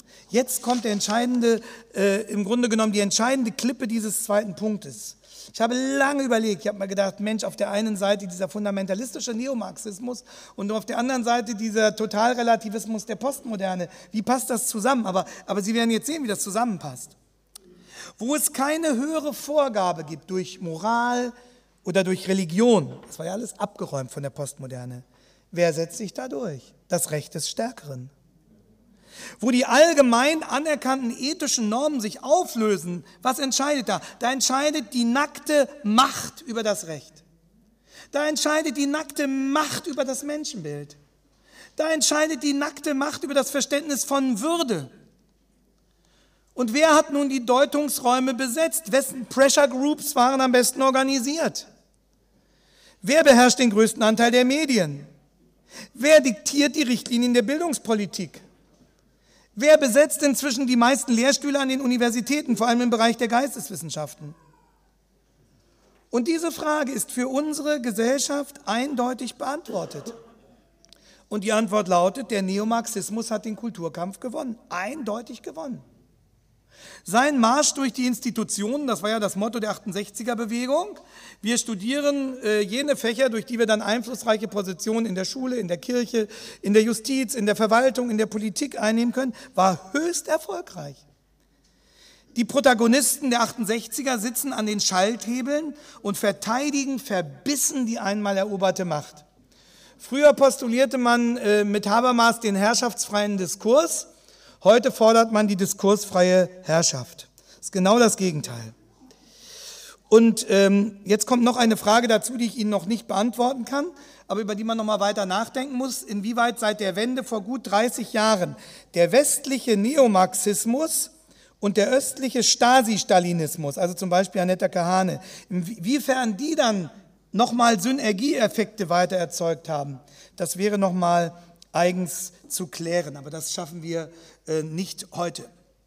Jetzt kommt der entscheidende, äh, im Grunde genommen die entscheidende Klippe dieses zweiten Punktes. Ich habe lange überlegt, ich habe mir gedacht, Mensch, auf der einen Seite dieser fundamentalistische Neomarxismus und auf der anderen Seite dieser Totalrelativismus der Postmoderne. Wie passt das zusammen? Aber, aber Sie werden jetzt sehen, wie das zusammenpasst. Wo es keine höhere Vorgabe gibt durch Moral oder durch Religion, das war ja alles abgeräumt von der Postmoderne, wer setzt sich da durch? Das Recht des Stärkeren. Wo die allgemein anerkannten ethischen Normen sich auflösen, was entscheidet da? Da entscheidet die nackte Macht über das Recht. Da entscheidet die nackte Macht über das Menschenbild. Da entscheidet die nackte Macht über das Verständnis von Würde. Und wer hat nun die Deutungsräume besetzt? Wessen Pressure Groups waren am besten organisiert? Wer beherrscht den größten Anteil der Medien? Wer diktiert die Richtlinien der Bildungspolitik? Wer besetzt inzwischen die meisten Lehrstühle an den Universitäten, vor allem im Bereich der Geisteswissenschaften? Und diese Frage ist für unsere Gesellschaft eindeutig beantwortet. Und die Antwort lautet, der Neomarxismus hat den Kulturkampf gewonnen, eindeutig gewonnen. Sein Marsch durch die Institutionen, das war ja das Motto der achtundsechziger-Bewegung, wir studieren äh, jene Fächer, durch die wir dann einflussreiche Positionen in der Schule, in der Kirche, in der Justiz, in der Verwaltung, in der Politik einnehmen können, war höchst erfolgreich. Die Protagonisten der achtundsechziger sitzen an den Schalthebeln und verteidigen verbissen die einmal eroberte Macht. Früher postulierte man äh, mit Habermas den herrschaftsfreien Diskurs. Heute fordert man die diskursfreie Herrschaft. Das ist genau das Gegenteil. Und ähm, jetzt kommt noch eine Frage dazu, die ich Ihnen noch nicht beantworten kann, aber über die man noch mal weiter nachdenken muss. Inwieweit seit der Wende vor gut dreißig Jahren der westliche Neomarxismus und der östliche Stasi-Stalinismus, also zum Beispiel Annetta Kahane, inwiefern die dann nochmal Synergieeffekte weiter erzeugt haben, das wäre nochmal eigens zu klären, aber das schaffen wir äh, nicht heute.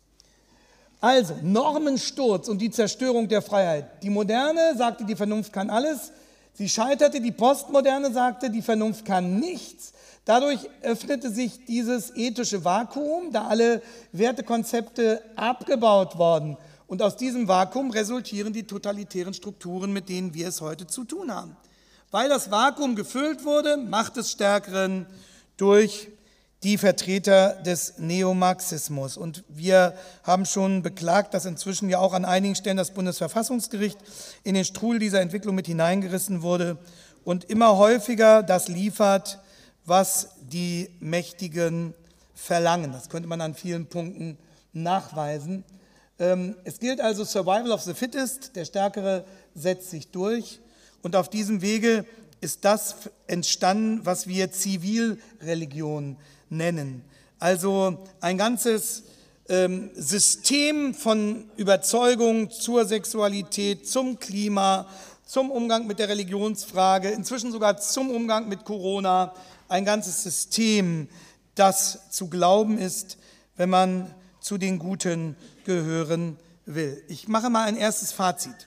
Also, Normensturz und die Zerstörung der Freiheit. Die Moderne sagte, die Vernunft kann alles. Sie scheiterte, die Postmoderne sagte, die Vernunft kann nichts. Dadurch öffnete sich dieses ethische Vakuum, da alle Wertekonzepte abgebaut worden. Und aus diesem Vakuum resultieren die totalitären Strukturen, mit denen wir es heute zu tun haben. Weil das Vakuum gefüllt wurde, Macht des Stärkeren durch die Vertreter des Neomarxismus. Und wir haben schon beklagt, dass inzwischen ja auch an einigen Stellen das Bundesverfassungsgericht in den Strudel dieser Entwicklung mit hineingerissen wurde und immer häufiger das liefert, was die Mächtigen verlangen. Das könnte man an vielen Punkten nachweisen. Es gilt also Survival of the Fittest, der Stärkere setzt sich durch und auf diesem Wege ist das entstanden, was wir Zivilreligion nennen. Also ein ganzes ähm, System von Überzeugung zur Sexualität, zum Klima, zum Umgang mit der Religionsfrage, inzwischen sogar zum Umgang mit Corona. Ein ganzes System, das zu glauben ist, wenn man zu den Guten gehören will. Ich mache mal ein erstes Fazit.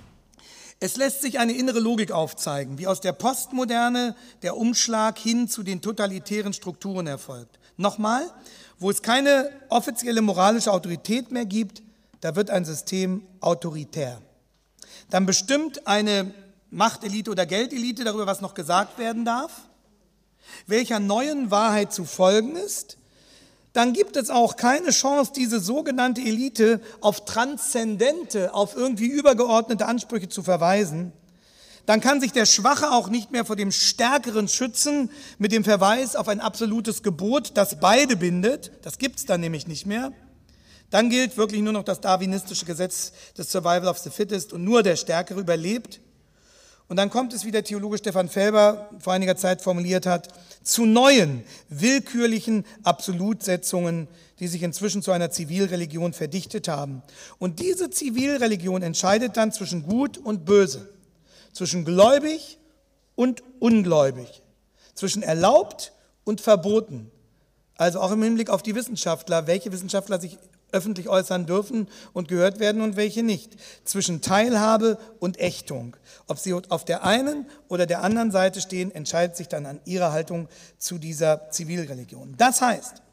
Es lässt sich eine innere Logik aufzeigen, wie aus der Postmoderne der Umschlag hin zu den totalitären Strukturen erfolgt. Nochmal, wo es keine offizielle moralische Autorität mehr gibt, da wird ein System autoritär. Dann bestimmt eine Machtelite oder Geldelite darüber, was noch gesagt werden darf, welcher neuen Wahrheit zu folgen ist. Dann gibt es auch keine Chance, diese sogenannte Elite auf transzendente, auf irgendwie übergeordnete Ansprüche zu verweisen. Dann kann sich der Schwache auch nicht mehr vor dem Stärkeren schützen mit dem Verweis auf ein absolutes Gebot, das beide bindet. Das gibt es dann nämlich nicht mehr. Dann gilt wirklich nur noch das darwinistische Gesetz des Survival of the Fittest und nur der Stärkere überlebt. Und dann kommt es, wie der Theologe Stefan Felber vor einiger Zeit formuliert hat, zu neuen, willkürlichen Absolutsetzungen, die sich inzwischen zu einer Zivilreligion verdichtet haben. Und diese Zivilreligion entscheidet dann zwischen Gut und Böse, zwischen gläubig und ungläubig, zwischen erlaubt und verboten. Also auch im Hinblick auf die Wissenschaftler, welche Wissenschaftler sich öffentlich äußern dürfen und gehört werden und welche nicht. Zwischen Teilhabe und Ächtung. Ob sie auf der einen oder der anderen Seite stehen, entscheidet sich dann an ihrer Haltung zu dieser Zivilreligion. Das heißt,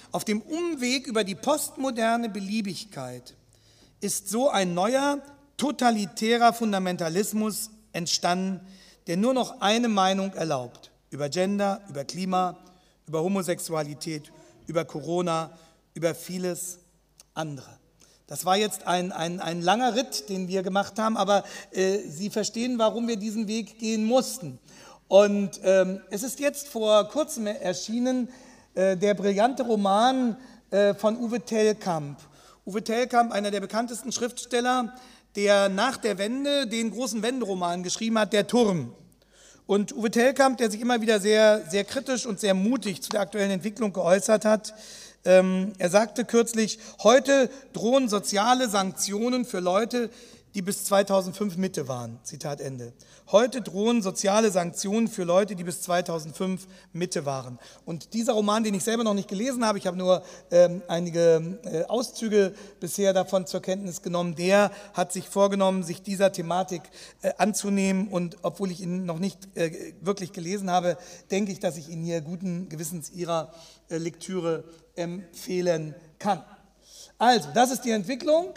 Auf dem Umweg über die postmoderne Beliebigkeit ist so ein neuer, totalitärer Fundamentalismus entstanden, der nur noch eine Meinung erlaubt. Über Gender, über Klima, über Homosexualität, über Corona, über vieles andere. Das war jetzt ein, ein, ein langer Ritt, den wir gemacht haben, aber äh, Sie verstehen, warum wir diesen Weg gehen mussten. Und ähm, es ist jetzt vor kurzem erschienen äh, der brillante Roman äh, von Uwe Tellkamp. Uwe Tellkamp, einer der bekanntesten Schriftsteller, der nach der Wende den großen Wenderoman geschrieben hat, Der Turm. Und Uwe Tellkamp, der sich immer wieder sehr, sehr kritisch und sehr mutig zu der aktuellen Entwicklung geäußert hat, ähm, er sagte kürzlich, heute drohen soziale Sanktionen für Leute, die bis zweitausendfünf Mitte waren. Zitat Ende. Heute drohen soziale Sanktionen für Leute, die bis zweitausendfünf Mitte waren. Und dieser Roman, den ich selber noch nicht gelesen habe, ich habe nur ähm, einige äh, Auszüge bisher davon zur Kenntnis genommen, der hat sich vorgenommen, sich dieser Thematik äh, anzunehmen. Und obwohl ich ihn noch nicht äh, wirklich gelesen habe, denke ich, dass ich ihn hier guten Gewissens Ihrer äh, Lektüre empfehlen kann. Also, das ist die Entwicklung.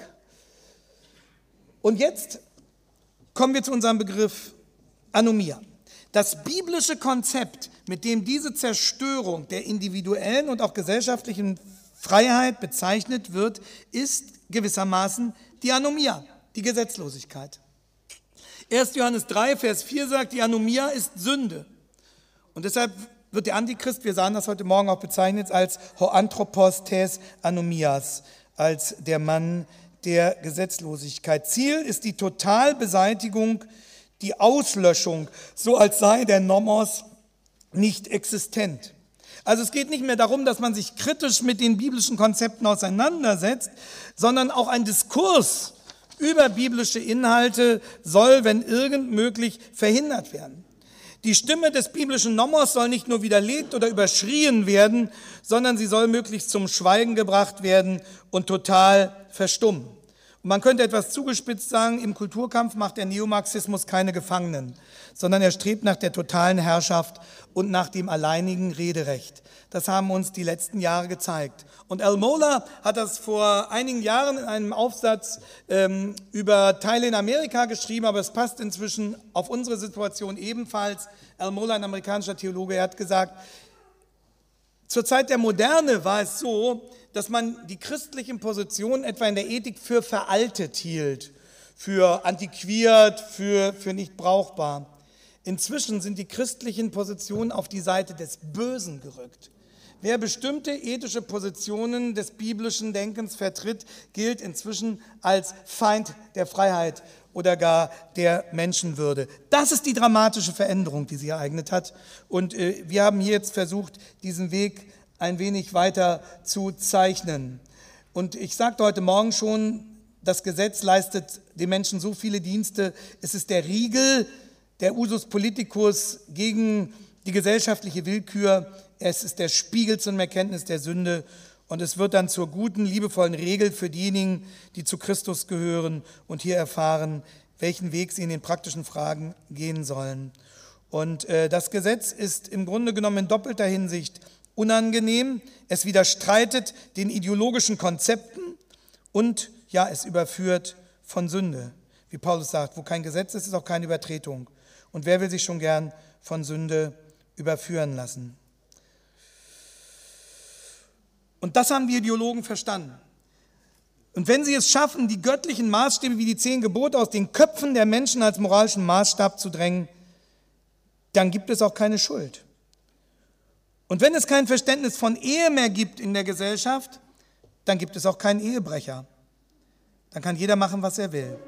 Und jetzt kommen wir zu unserem Begriff Anomia. Das biblische Konzept, mit dem diese Zerstörung der individuellen und auch gesellschaftlichen Freiheit bezeichnet wird, ist gewissermaßen die Anomia, die Gesetzlosigkeit. erster Johannes drei, Vers vier sagt, die Anomia ist Sünde. Und deshalb wird der Antichrist, wir sahen das heute Morgen auch bezeichnet, als Hoanthropos tes anomias, als der Mann der Gesetzlosigkeit. Ziel ist die Totalbeseitigung, die Auslöschung, so als sei der Nomos nicht existent. Also es geht nicht mehr darum, dass man sich kritisch mit den biblischen Konzepten auseinandersetzt, sondern auch ein Diskurs über biblische Inhalte soll, wenn irgend möglich, verhindert werden. Die Stimme des biblischen Nomos soll nicht nur widerlegt oder überschrien werden, sondern sie soll möglichst zum Schweigen gebracht werden und total verstummen. Und man könnte etwas zugespitzt sagen, im Kulturkampf macht der Neomarxismus keine Gefangenen, sondern er strebt nach der totalen Herrschaft und nach dem alleinigen Rederecht. Das haben uns die letzten Jahre gezeigt. Und Al Mohler hat das vor einigen Jahren in einem Aufsatz ähm, über Teile in Amerika geschrieben, aber es passt inzwischen auf unsere Situation ebenfalls. Al Mohler, ein amerikanischer Theologe, er hat gesagt, zur Zeit der Moderne war es so, dass man die christlichen Positionen etwa in der Ethik für veraltet hielt, für antiquiert, für, für nicht brauchbar. Inzwischen sind die christlichen Positionen auf die Seite des Bösen gerückt. Wer bestimmte ethische Positionen des biblischen Denkens vertritt, gilt inzwischen als Feind der Freiheit oder gar der Menschenwürde. Das ist die dramatische Veränderung, die sich ereignet hat. Und äh, wir haben hier jetzt versucht, diesen Weg ein wenig weiter zu zeichnen. Und ich sagte heute Morgen schon, das Gesetz leistet den Menschen so viele Dienste. Es ist der Riegel, der Usus Politicus gegen die gesellschaftliche Willkür. Es ist der Spiegel zum Erkenntnis der Sünde. Und es wird dann zur guten, liebevollen Regel für diejenigen, die zu Christus gehören und hier erfahren, welchen Weg sie in den praktischen Fragen gehen sollen. Und äh, das Gesetz ist im Grunde genommen in doppelter Hinsicht unangenehm. Es widerstreitet den ideologischen Konzepten und ja, es überführt von Sünde. Wie Paulus sagt, wo kein Gesetz ist, ist auch keine Übertretung. Und wer will sich schon gern von Sünde überführen lassen? Und das haben die Ideologen verstanden. Und wenn sie es schaffen, die göttlichen Maßstäbe wie die zehn Gebote aus den Köpfen der Menschen als moralischen Maßstab zu drängen, dann gibt es auch keine Schuld. Und wenn es kein Verständnis von Ehe mehr gibt in der Gesellschaft, dann gibt es auch keinen Ehebrecher. Dann kann jeder machen, was er will.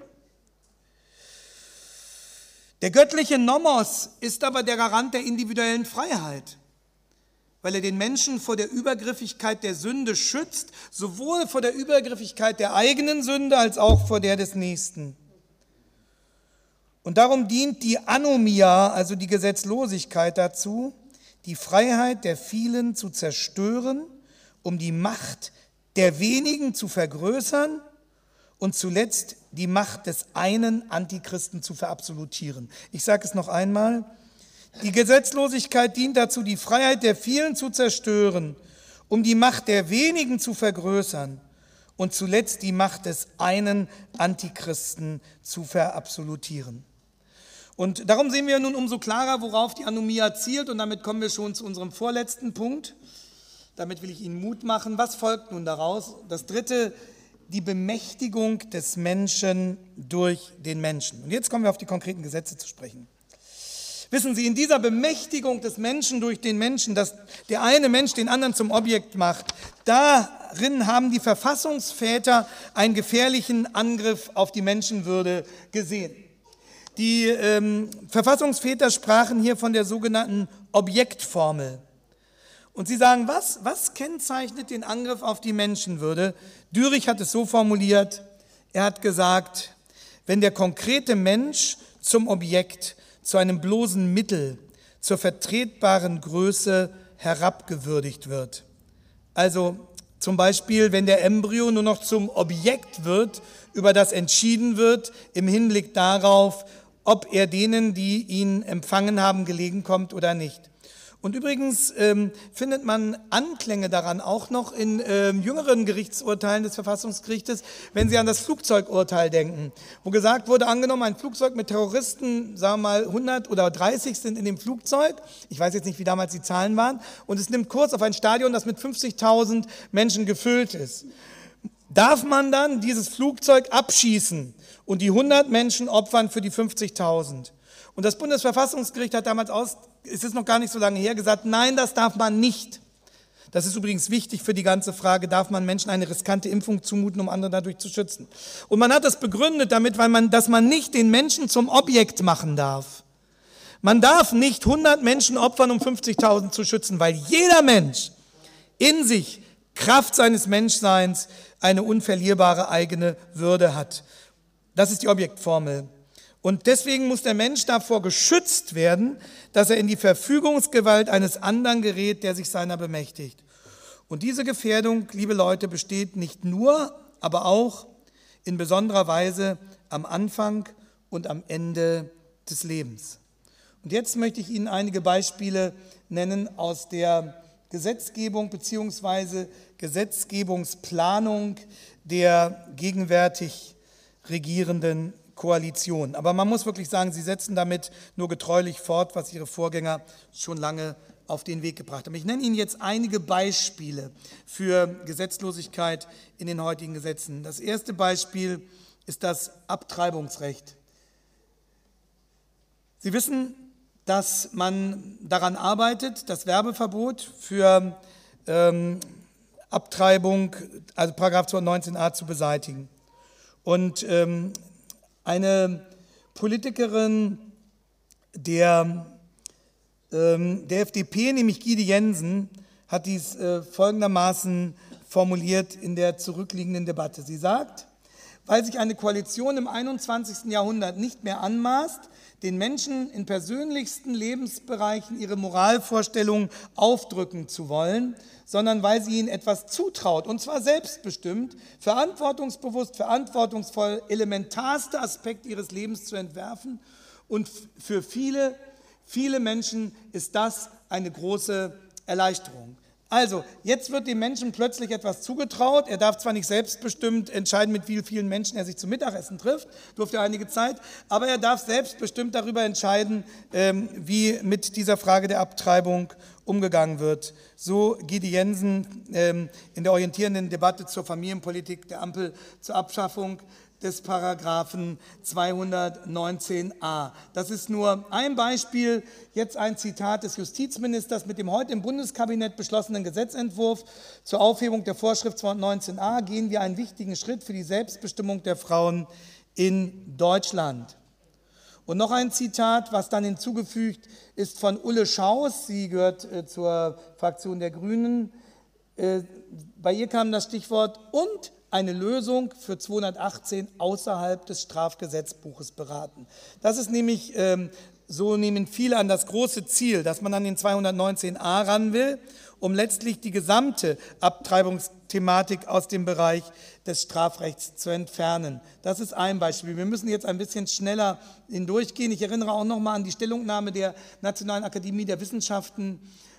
Der göttliche Nomos ist aber der Garant der individuellen Freiheit, weil er den Menschen vor der Übergriffigkeit der Sünde schützt, sowohl vor der Übergriffigkeit der eigenen Sünde als auch vor der des Nächsten. Und darum dient die Anomia, also die Gesetzlosigkeit, dazu, die Freiheit der vielen zu zerstören, um die Macht der wenigen zu vergrößern und zuletzt die Macht des einen Antichristen zu verabsolutieren. Ich sage es noch einmal. Die Gesetzlosigkeit dient dazu, die Freiheit der vielen zu zerstören, um die Macht der wenigen zu vergrößern und zuletzt die Macht des einen Antichristen zu verabsolutieren. Und darum sehen wir nun umso klarer, worauf die Anomia zielt, und damit kommen wir schon zu unserem vorletzten Punkt. Damit will ich Ihnen Mut machen. Was folgt nun daraus? Das dritte, die Bemächtigung des Menschen durch den Menschen. Und jetzt kommen wir auf die konkreten Gesetze zu sprechen. Wissen Sie, in dieser Bemächtigung des Menschen durch den Menschen, dass der eine Mensch den anderen zum Objekt macht, darin haben die Verfassungsväter einen gefährlichen Angriff auf die Menschenwürde gesehen. Die ähm, Verfassungsväter sprachen hier von der sogenannten Objektformel. Und sie sagen, was, was kennzeichnet den Angriff auf die Menschenwürde? Dürich hat es so formuliert, er hat gesagt, wenn der konkrete Mensch zum Objekt, zu einem bloßen Mittel, zur vertretbaren Größe herabgewürdigt wird. Also zum Beispiel, wenn der Embryo nur noch zum Objekt wird, über das entschieden wird, im Hinblick darauf, ob er denen, die ihn empfangen haben, gelegen kommt oder nicht. Und übrigens ähm, findet man Anklänge daran auch noch in ähm, jüngeren Gerichtsurteilen des Verfassungsgerichtes, wenn Sie an das Flugzeugurteil denken, wo gesagt wurde, angenommen, ein Flugzeug mit Terroristen, sagen wir mal hundert oder dreißig sind in dem Flugzeug, ich weiß jetzt nicht, wie damals die Zahlen waren, und es nimmt Kurs auf ein Stadion, das mit fünfzigtausend Menschen gefüllt ist. Darf man dann dieses Flugzeug abschießen und die hundert Menschen opfern für die fünfzigtausend? Und das Bundesverfassungsgericht hat damals aus, es ist noch gar nicht so lange her, gesagt, nein, das darf man nicht. Das ist übrigens wichtig für die ganze Frage, darf man Menschen eine riskante Impfung zumuten, um andere dadurch zu schützen. Und man hat das begründet damit, weil man, dass man nicht den Menschen zum Objekt machen darf. Man darf nicht hundert Menschen opfern, um fünfzigtausend zu schützen, weil jeder Mensch in sich, Kraft seines Menschseins, eine unverlierbare eigene Würde hat. Das ist die Objektformel. Und deswegen muss der Mensch davor geschützt werden, dass er in die Verfügungsgewalt eines anderen gerät, der sich seiner bemächtigt. Und diese Gefährdung, liebe Leute, besteht nicht nur, aber auch in besonderer Weise am Anfang und am Ende des Lebens. Und jetzt möchte ich Ihnen einige Beispiele nennen aus der Gesetzgebung bzw. Gesetzgebungsplanung der gegenwärtig regierenden Koalition. Aber man muss wirklich sagen, sie setzen damit nur getreulich fort, was ihre Vorgänger schon lange auf den Weg gebracht haben. Ich nenne Ihnen jetzt einige Beispiele für Gesetzlosigkeit in den heutigen Gesetzen. Das erste Beispiel ist das Abtreibungsrecht. Sie wissen, dass man daran arbeitet, das Werbeverbot für ähm, Abtreibung, also Paragraph zweihundertneunzehn a, zu beseitigen. Und ähm, eine Politikerin der, ähm, der F D P, nämlich Gyde Jensen, hat dies äh, folgendermaßen formuliert in der zurückliegenden Debatte. Sie sagt, weil sich eine Koalition im einundzwanzigsten Jahrhundert nicht mehr anmaßt, den Menschen in persönlichsten Lebensbereichen ihre Moralvorstellungen aufdrücken zu wollen, sondern weil sie ihnen etwas zutraut, und zwar selbstbestimmt, verantwortungsbewusst, verantwortungsvoll, elementarste Aspekte ihres Lebens zu entwerfen. Und für viele, viele Menschen ist das eine große Erleichterung. Also, jetzt wird dem Menschen plötzlich etwas zugetraut. Er darf zwar nicht selbstbestimmt entscheiden, mit wie vielen Menschen er sich zum Mittagessen trifft, durfte er einige Zeit, aber er darf selbstbestimmt darüber entscheiden, wie mit dieser Frage der Abtreibung umgegangen wird. So Gyde Jensen in der orientierenden Debatte zur Familienpolitik der Ampel zur Abschaffung des Paragraphen zweihundertneunzehn a. Das ist nur ein Beispiel, jetzt ein Zitat des Justizministers: Mit dem heute im Bundeskabinett beschlossenen Gesetzentwurf zur Aufhebung der Vorschrift zweihundertneunzehn a gehen wir einen wichtigen Schritt für die Selbstbestimmung der Frauen in Deutschland. Und noch ein Zitat, was dann hinzugefügt ist von Ulle Schaus, sie gehört äh, zur Fraktion der Grünen. Äh, bei ihr kam das Stichwort „und eine Lösung für zweihundertachtzehn außerhalb des Strafgesetzbuches beraten." Das ist nämlich, ähm, so nehmen viele an, das große Ziel, dass man an den zweihundertneunzehn a ran will, um letztlich die gesamte Abtreibungsthematik aus dem Bereich des Strafrechts zu entfernen. Das ist ein Beispiel. Wir müssen jetzt ein bisschen schneller hindurchgehen. Ich erinnere auch noch mal an die Stellungnahme der Nationalen Akademie der Wissenschaften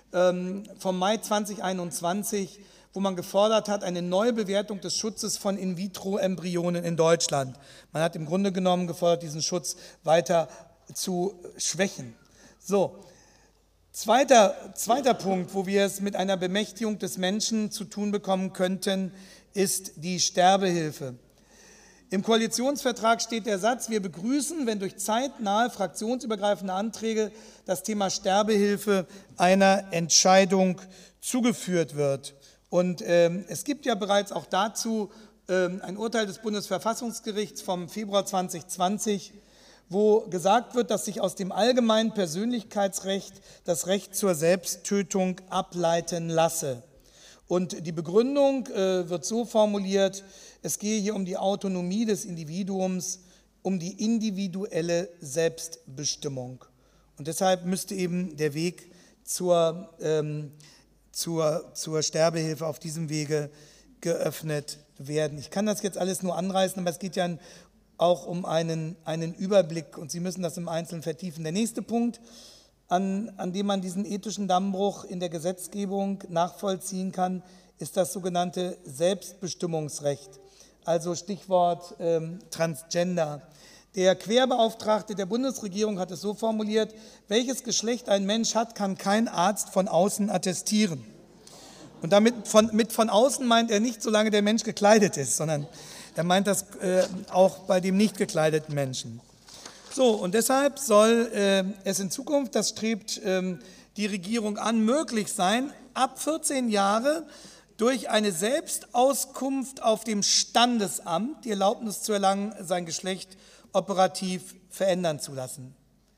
ähm, vom Mai zweitausendeinundzwanzig, wo man gefordert hat, eine Neubewertung des Schutzes von In-vitro-Embryonen in Deutschland. Man hat im Grunde genommen gefordert, diesen Schutz weiter zu schwächen. So, zweiter, zweiter Punkt, wo wir es mit einer Bemächtigung des Menschen zu tun bekommen könnten, ist die Sterbehilfe. Im Koalitionsvertrag steht der Satz, wir begrüßen, wenn durch zeitnahe fraktionsübergreifende Anträge das Thema Sterbehilfe einer Entscheidung zugeführt wird. Und ähm, es gibt ja bereits auch dazu ähm, ein Urteil des Bundesverfassungsgerichts vom Februar zweitausendzwanzig, wo gesagt wird, dass sich aus dem allgemeinen Persönlichkeitsrecht das Recht zur Selbsttötung ableiten lasse. Und die Begründung äh, wird so formuliert, es gehe hier um die Autonomie des Individuums, um die individuelle Selbstbestimmung. Und deshalb müsste eben der Weg zur, ähm, zur, zur Sterbehilfe auf diesem Wege geöffnet werden. Ich kann das jetzt alles nur anreißen, aber es geht ja auch um einen, einen Überblick und Sie müssen das im Einzelnen vertiefen. Der nächste Punkt, an, an dem man diesen ethischen Dammbruch in der Gesetzgebung nachvollziehen kann, ist das sogenannte Selbstbestimmungsrecht, also Stichwort ähm, Transgender. Der Querbeauftragte der Bundesregierung hat es so formuliert, welches Geschlecht ein Mensch hat, kann kein Arzt von außen attestieren. Und damit von, mit von außen meint er nicht, solange der Mensch gekleidet ist, sondern er meint das äh, auch bei dem nicht gekleideten Menschen. So, und deshalb soll äh, es in Zukunft, das strebt äh, die Regierung an, möglich sein, ab vierzehn Jahre durch eine Selbstauskunft auf dem Standesamt die Erlaubnis zu erlangen, sein Geschlecht operativ verändern zu lassen.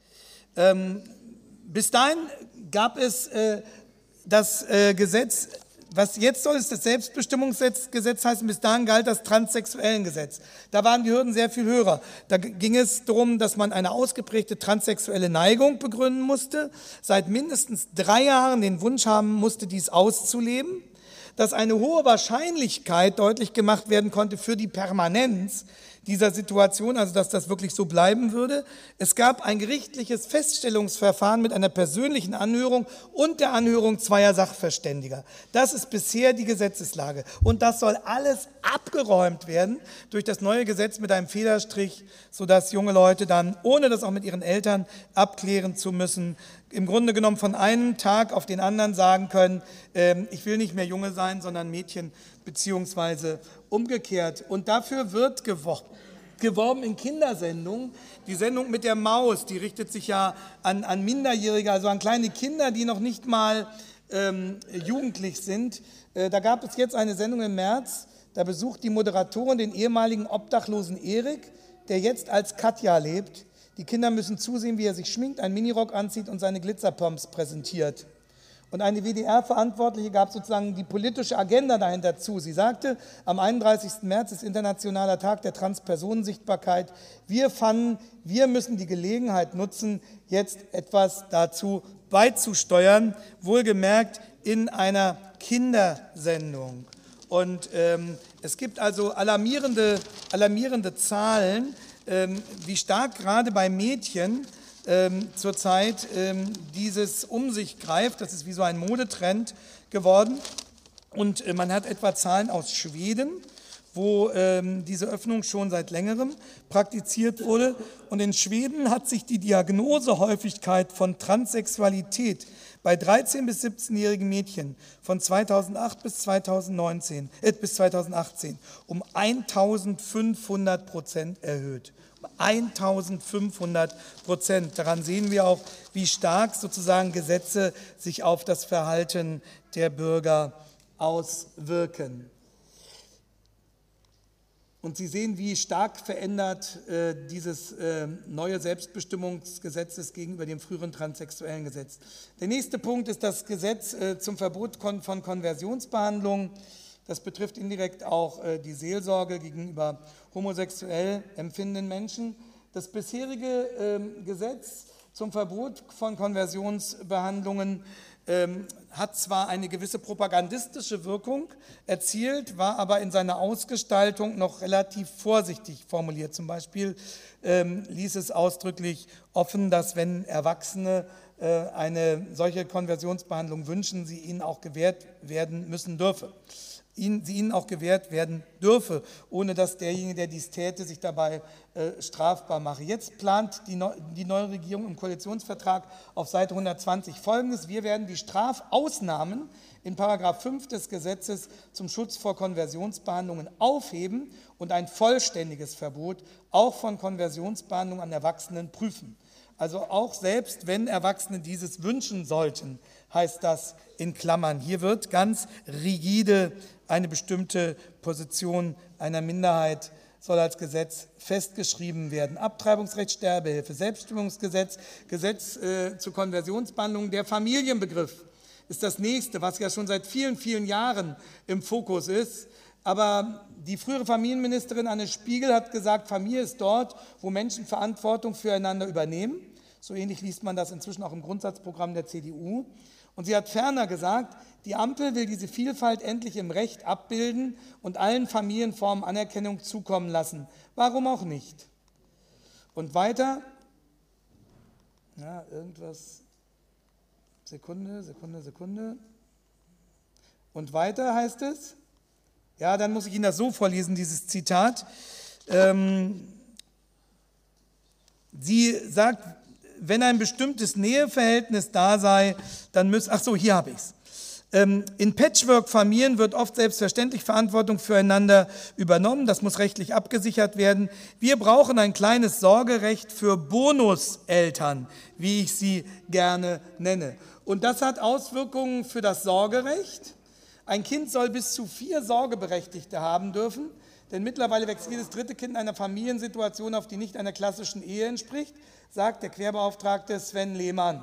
Ähm, bis dahin gab es äh, das äh, Gesetz, was jetzt soll es das Selbstbestimmungsgesetz heißen, bis dahin galt das Transsexuellengesetz. Da waren die Hürden sehr viel höher. Da ging es darum, dass man eine ausgeprägte transsexuelle Neigung begründen musste, seit mindestens drei Jahren den Wunsch haben musste, dies auszuleben, dass eine hohe Wahrscheinlichkeit deutlich gemacht werden konnte für die Permanenz dieser Situation, also dass das wirklich so bleiben würde. Es gab ein gerichtliches Feststellungsverfahren mit einer persönlichen Anhörung und der Anhörung zweier Sachverständiger. Das ist bisher die Gesetzeslage. Und das soll alles abgeräumt werden durch das neue Gesetz mit einem Federstrich, sodass junge Leute dann, ohne das auch mit ihren Eltern abklären zu müssen, im Grunde genommen von einem Tag auf den anderen sagen können, äh, ich will nicht mehr Junge sein, sondern Mädchen, beziehungsweise umgekehrt. Und dafür wird geworben, geworben in Kindersendungen. Die Sendung mit der Maus, die richtet sich ja an, an Minderjährige, also an kleine Kinder, die noch nicht mal ähm, jugendlich sind. Äh, da gab es jetzt eine Sendung im März, da besucht die Moderatorin den ehemaligen Obdachlosen Erik, der jetzt als Katja lebt. Die Kinder müssen zusehen, wie er sich schminkt, einen Minirock anzieht und seine Glitzerpumps präsentiert. Und eine W D R-Verantwortliche gab sozusagen die politische Agenda dahinter zu. Sie sagte, am einunddreißigsten März ist Internationaler Tag der Transpersonensichtbarkeit. Wir fanden, wir müssen die Gelegenheit nutzen, jetzt etwas dazu beizusteuern, wohlgemerkt in einer Kindersendung. Und ähm, es gibt also alarmierende, alarmierende Zahlen, ähm, wie stark gerade bei Mädchen Ähm, zurzeit ähm, dieses um sich greift. Das ist wie so ein Modetrend geworden. Und äh, man hat etwa Zahlen aus Schweden, wo ähm, diese Öffnung schon seit längerem praktiziert wurde. Und in Schweden hat sich die Diagnosehäufigkeit von Transsexualität bei dreizehn- bis siebzehnjährigen Mädchen von zweitausendacht bis zweitausendneunzehn, äh, bis zweitausendachtzehn um eintausendfünfhundert Prozent erhöht. eintausendfünfhundert Prozent. Daran sehen wir auch, wie stark sozusagen Gesetze sich auf das Verhalten der Bürger auswirken. Und Sie sehen, wie stark verändert äh, dieses äh, neue Selbstbestimmungsgesetz ist gegenüber dem früheren transsexuellen Gesetz. Der nächste Punkt ist das Gesetz äh, zum Verbot kon- von Konversionsbehandlung. Das betrifft indirekt auch äh, die Seelsorge gegenüber homosexuell empfindenden Menschen. Das bisherige ähm, Gesetz zum Verbot von Konversionsbehandlungen ähm, hat zwar eine gewisse propagandistische Wirkung erzielt, war aber in seiner Ausgestaltung noch relativ vorsichtig formuliert. Zum Beispiel ähm, ließ es ausdrücklich offen, dass wenn Erwachsene eine solche Konversionsbehandlung wünschen, sie ihnen auch gewährt werden müssen dürfe. Ihnen, sie ihnen auch gewährt werden dürfe, ohne dass derjenige, der dies täte, sich dabei äh, strafbar mache. Jetzt plant die, Neu die neue Regierung im Koalitionsvertrag auf Seite hundertzwanzig Folgendes: Wir werden die Strafausnahmen in Paragraph fünf des Gesetzes zum Schutz vor Konversionsbehandlungen aufheben und ein vollständiges Verbot auch von Konversionsbehandlungen an Erwachsenen prüfen. Also auch selbst wenn Erwachsene dieses wünschen sollten, heißt das in Klammern. Hier wird ganz rigide eine bestimmte Position einer Minderheit soll als Gesetz festgeschrieben werden. Abtreibungsrecht, Sterbehilfe, Selbstbestimmungsgesetz, Gesetz äh, zur Konversionsbehandlung. Der Familienbegriff ist das nächste, was ja schon seit vielen, vielen Jahren im Fokus ist. Aber die frühere Familienministerin Anne Spiegel hat gesagt, Familie ist dort, wo Menschen Verantwortung füreinander übernehmen. So ähnlich liest man das inzwischen auch im Grundsatzprogramm der C D U. Und sie hat ferner gesagt, die Ampel will diese Vielfalt endlich im Recht abbilden und allen Familienformen Anerkennung zukommen lassen. Warum auch nicht? Und weiter, ja, irgendwas, Sekunde, Sekunde, Sekunde. Und weiter heißt es, ja, dann muss ich Ihnen das so vorlesen, dieses Zitat. Ähm, sie sagt, wenn ein bestimmtes Näheverhältnis da sei, dann müssen, ach so, hier habe ich es. Ähm, in Patchwork-Familien wird oft selbstverständlich Verantwortung füreinander übernommen. Das muss rechtlich abgesichert werden. Wir brauchen ein kleines Sorgerecht für Bonuseltern, wie ich sie gerne nenne. Und das hat Auswirkungen für das Sorgerecht. Ein Kind soll bis zu vier Sorgeberechtigte haben dürfen, denn mittlerweile wächst jedes dritte Kind in einer Familiensituation auf, die nicht einer klassischen Ehe entspricht, sagt der Querbeauftragte Sven Lehmann.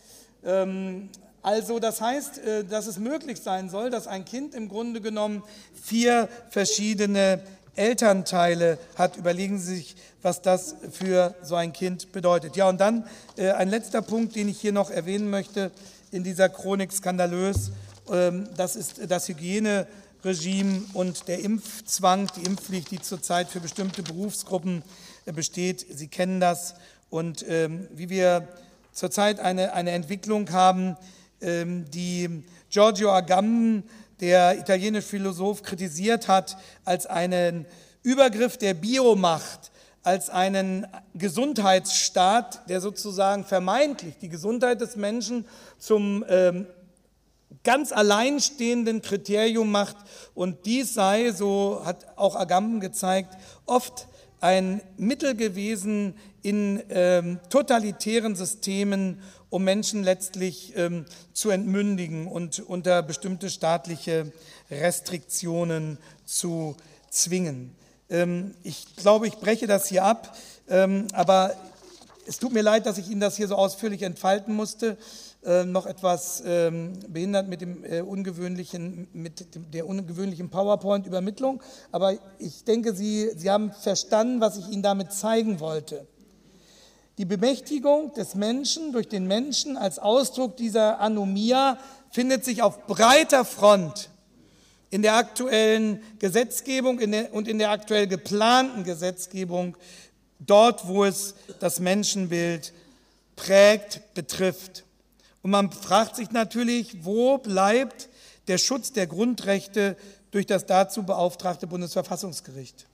Ähm, also das heißt, äh, dass es möglich sein soll, dass ein Kind im Grunde genommen vier verschiedene Elternteile hat. Überlegen Sie sich, was das für so ein Kind bedeutet. Ja, und dann äh, ein letzter Punkt, den ich hier noch erwähnen möchte in dieser Chronik skandalös. Ähm, das ist das Hygieneregime und der Impfzwang, die Impfpflicht, die zurzeit für bestimmte Berufsgruppen äh, besteht. Sie kennen das. Und ähm, wie wir zurzeit eine, eine Entwicklung haben, ähm, die Giorgio Agamben, der italienische Philosoph, kritisiert hat als einen Übergriff der Biomacht, als einen Gesundheitsstaat, der sozusagen vermeintlich die Gesundheit des Menschen zum ähm, ganz alleinstehenden Kriterium macht. Und dies sei, so hat auch Agamben gezeigt, oft ein Mittel gewesen in ähm, totalitären Systemen, um Menschen letztlich ähm, zu entmündigen und unter bestimmte staatliche Restriktionen zu zwingen. Ähm, ich glaube, ich breche das hier ab, ähm, aber es tut mir leid, dass ich Ihnen das hier so ausführlich entfalten musste. Äh, noch etwas ähm, behindert mit dem äh, ungewöhnlichen, mit dem, der ungewöhnlichen PowerPoint-Übermittlung, aber ich denke, Sie, Sie haben verstanden, was ich Ihnen damit zeigen wollte. Die Bemächtigung des Menschen durch den Menschen als Ausdruck dieser Anomia findet sich auf breiter Front in der aktuellen Gesetzgebung in der, und in der aktuell geplanten Gesetzgebung, dort, wo es das Menschenbild prägt, betrifft. Und man fragt sich natürlich, wo bleibt der Schutz der Grundrechte durch das dazu beauftragte Bundesverfassungsgericht?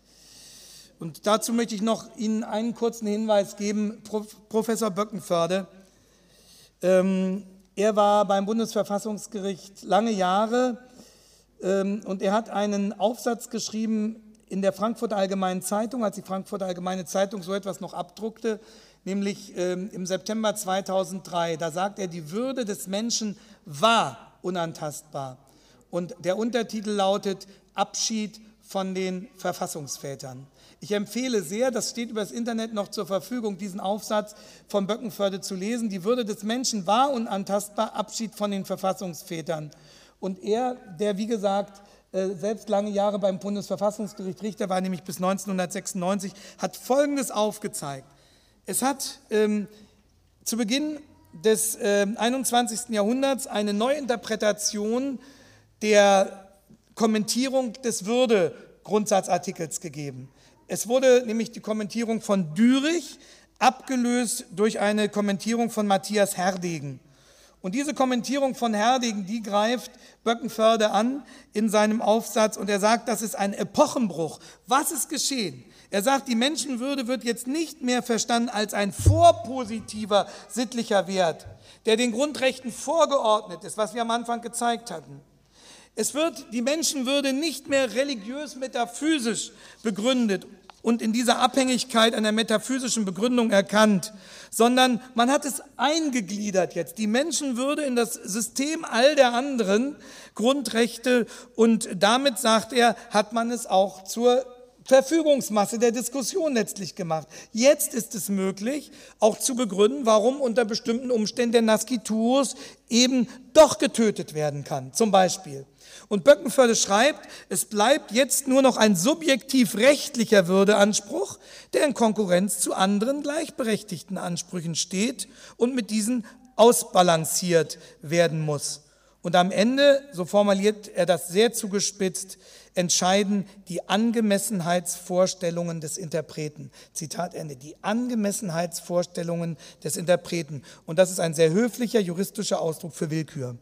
Und dazu möchte ich noch Ihnen einen kurzen Hinweis geben. Professor Böckenförde, ähm, er war beim Bundesverfassungsgericht lange Jahre ähm, und er hat einen Aufsatz geschrieben in der Frankfurter Allgemeinen Zeitung, als die Frankfurter Allgemeine Zeitung so etwas noch abdruckte, nämlich ähm, im September zweitausenddrei. Da sagt er, die Würde des Menschen war unantastbar. Und der Untertitel lautet Abschied von den Verfassungsvätern. Ich empfehle sehr, das steht über das Internet noch zur Verfügung, diesen Aufsatz von Böckenförde zu lesen. Die Würde des Menschen war unantastbar, Abschied von den Verfassungsvätern. Und er, der wie gesagt selbst lange Jahre beim Bundesverfassungsgericht Richter war, nämlich bis neunzehnhundertsechsundneunzig, hat Folgendes aufgezeigt. Es hat ähm, zu Beginn des äh, einundzwanzigsten Jahrhunderts eine Neuinterpretation der Kommentierung des Würde-Grundsatzartikels gegeben. Es wurde nämlich die Kommentierung von Dürich abgelöst durch eine Kommentierung von Matthias Herdegen. Und diese Kommentierung von Herdegen, die greift Böckenförde an in seinem Aufsatz und er sagt, das ist ein Epochenbruch. Was ist geschehen? Er sagt, die Menschenwürde wird jetzt nicht mehr verstanden als ein vorpositiver sittlicher Wert, der den Grundrechten vorgeordnet ist, was wir am Anfang gezeigt hatten. Es wird die Menschenwürde nicht mehr religiös-metaphysisch begründet und in dieser Abhängigkeit einer metaphysischen Begründung erkannt, sondern man hat es eingegliedert jetzt, die Menschenwürde in das System all der anderen Grundrechte und damit, sagt er, hat man es auch zur Verfügungsmasse der Diskussion letztlich gemacht. Jetzt ist es möglich, auch zu begründen, warum unter bestimmten Umständen der Nasciturus eben doch getötet werden kann, zum Beispiel. Und Böckenförde schreibt, es bleibt jetzt nur noch ein subjektiv rechtlicher Würdeanspruch, der in Konkurrenz zu anderen gleichberechtigten Ansprüchen steht und mit diesen ausbalanciert werden muss. Und am Ende, so formuliert er das sehr zugespitzt, entscheiden die Angemessenheitsvorstellungen des Interpreten. Zitat Ende, die Angemessenheitsvorstellungen des Interpreten. Und das ist ein sehr höflicher juristischer Ausdruck für Willkür.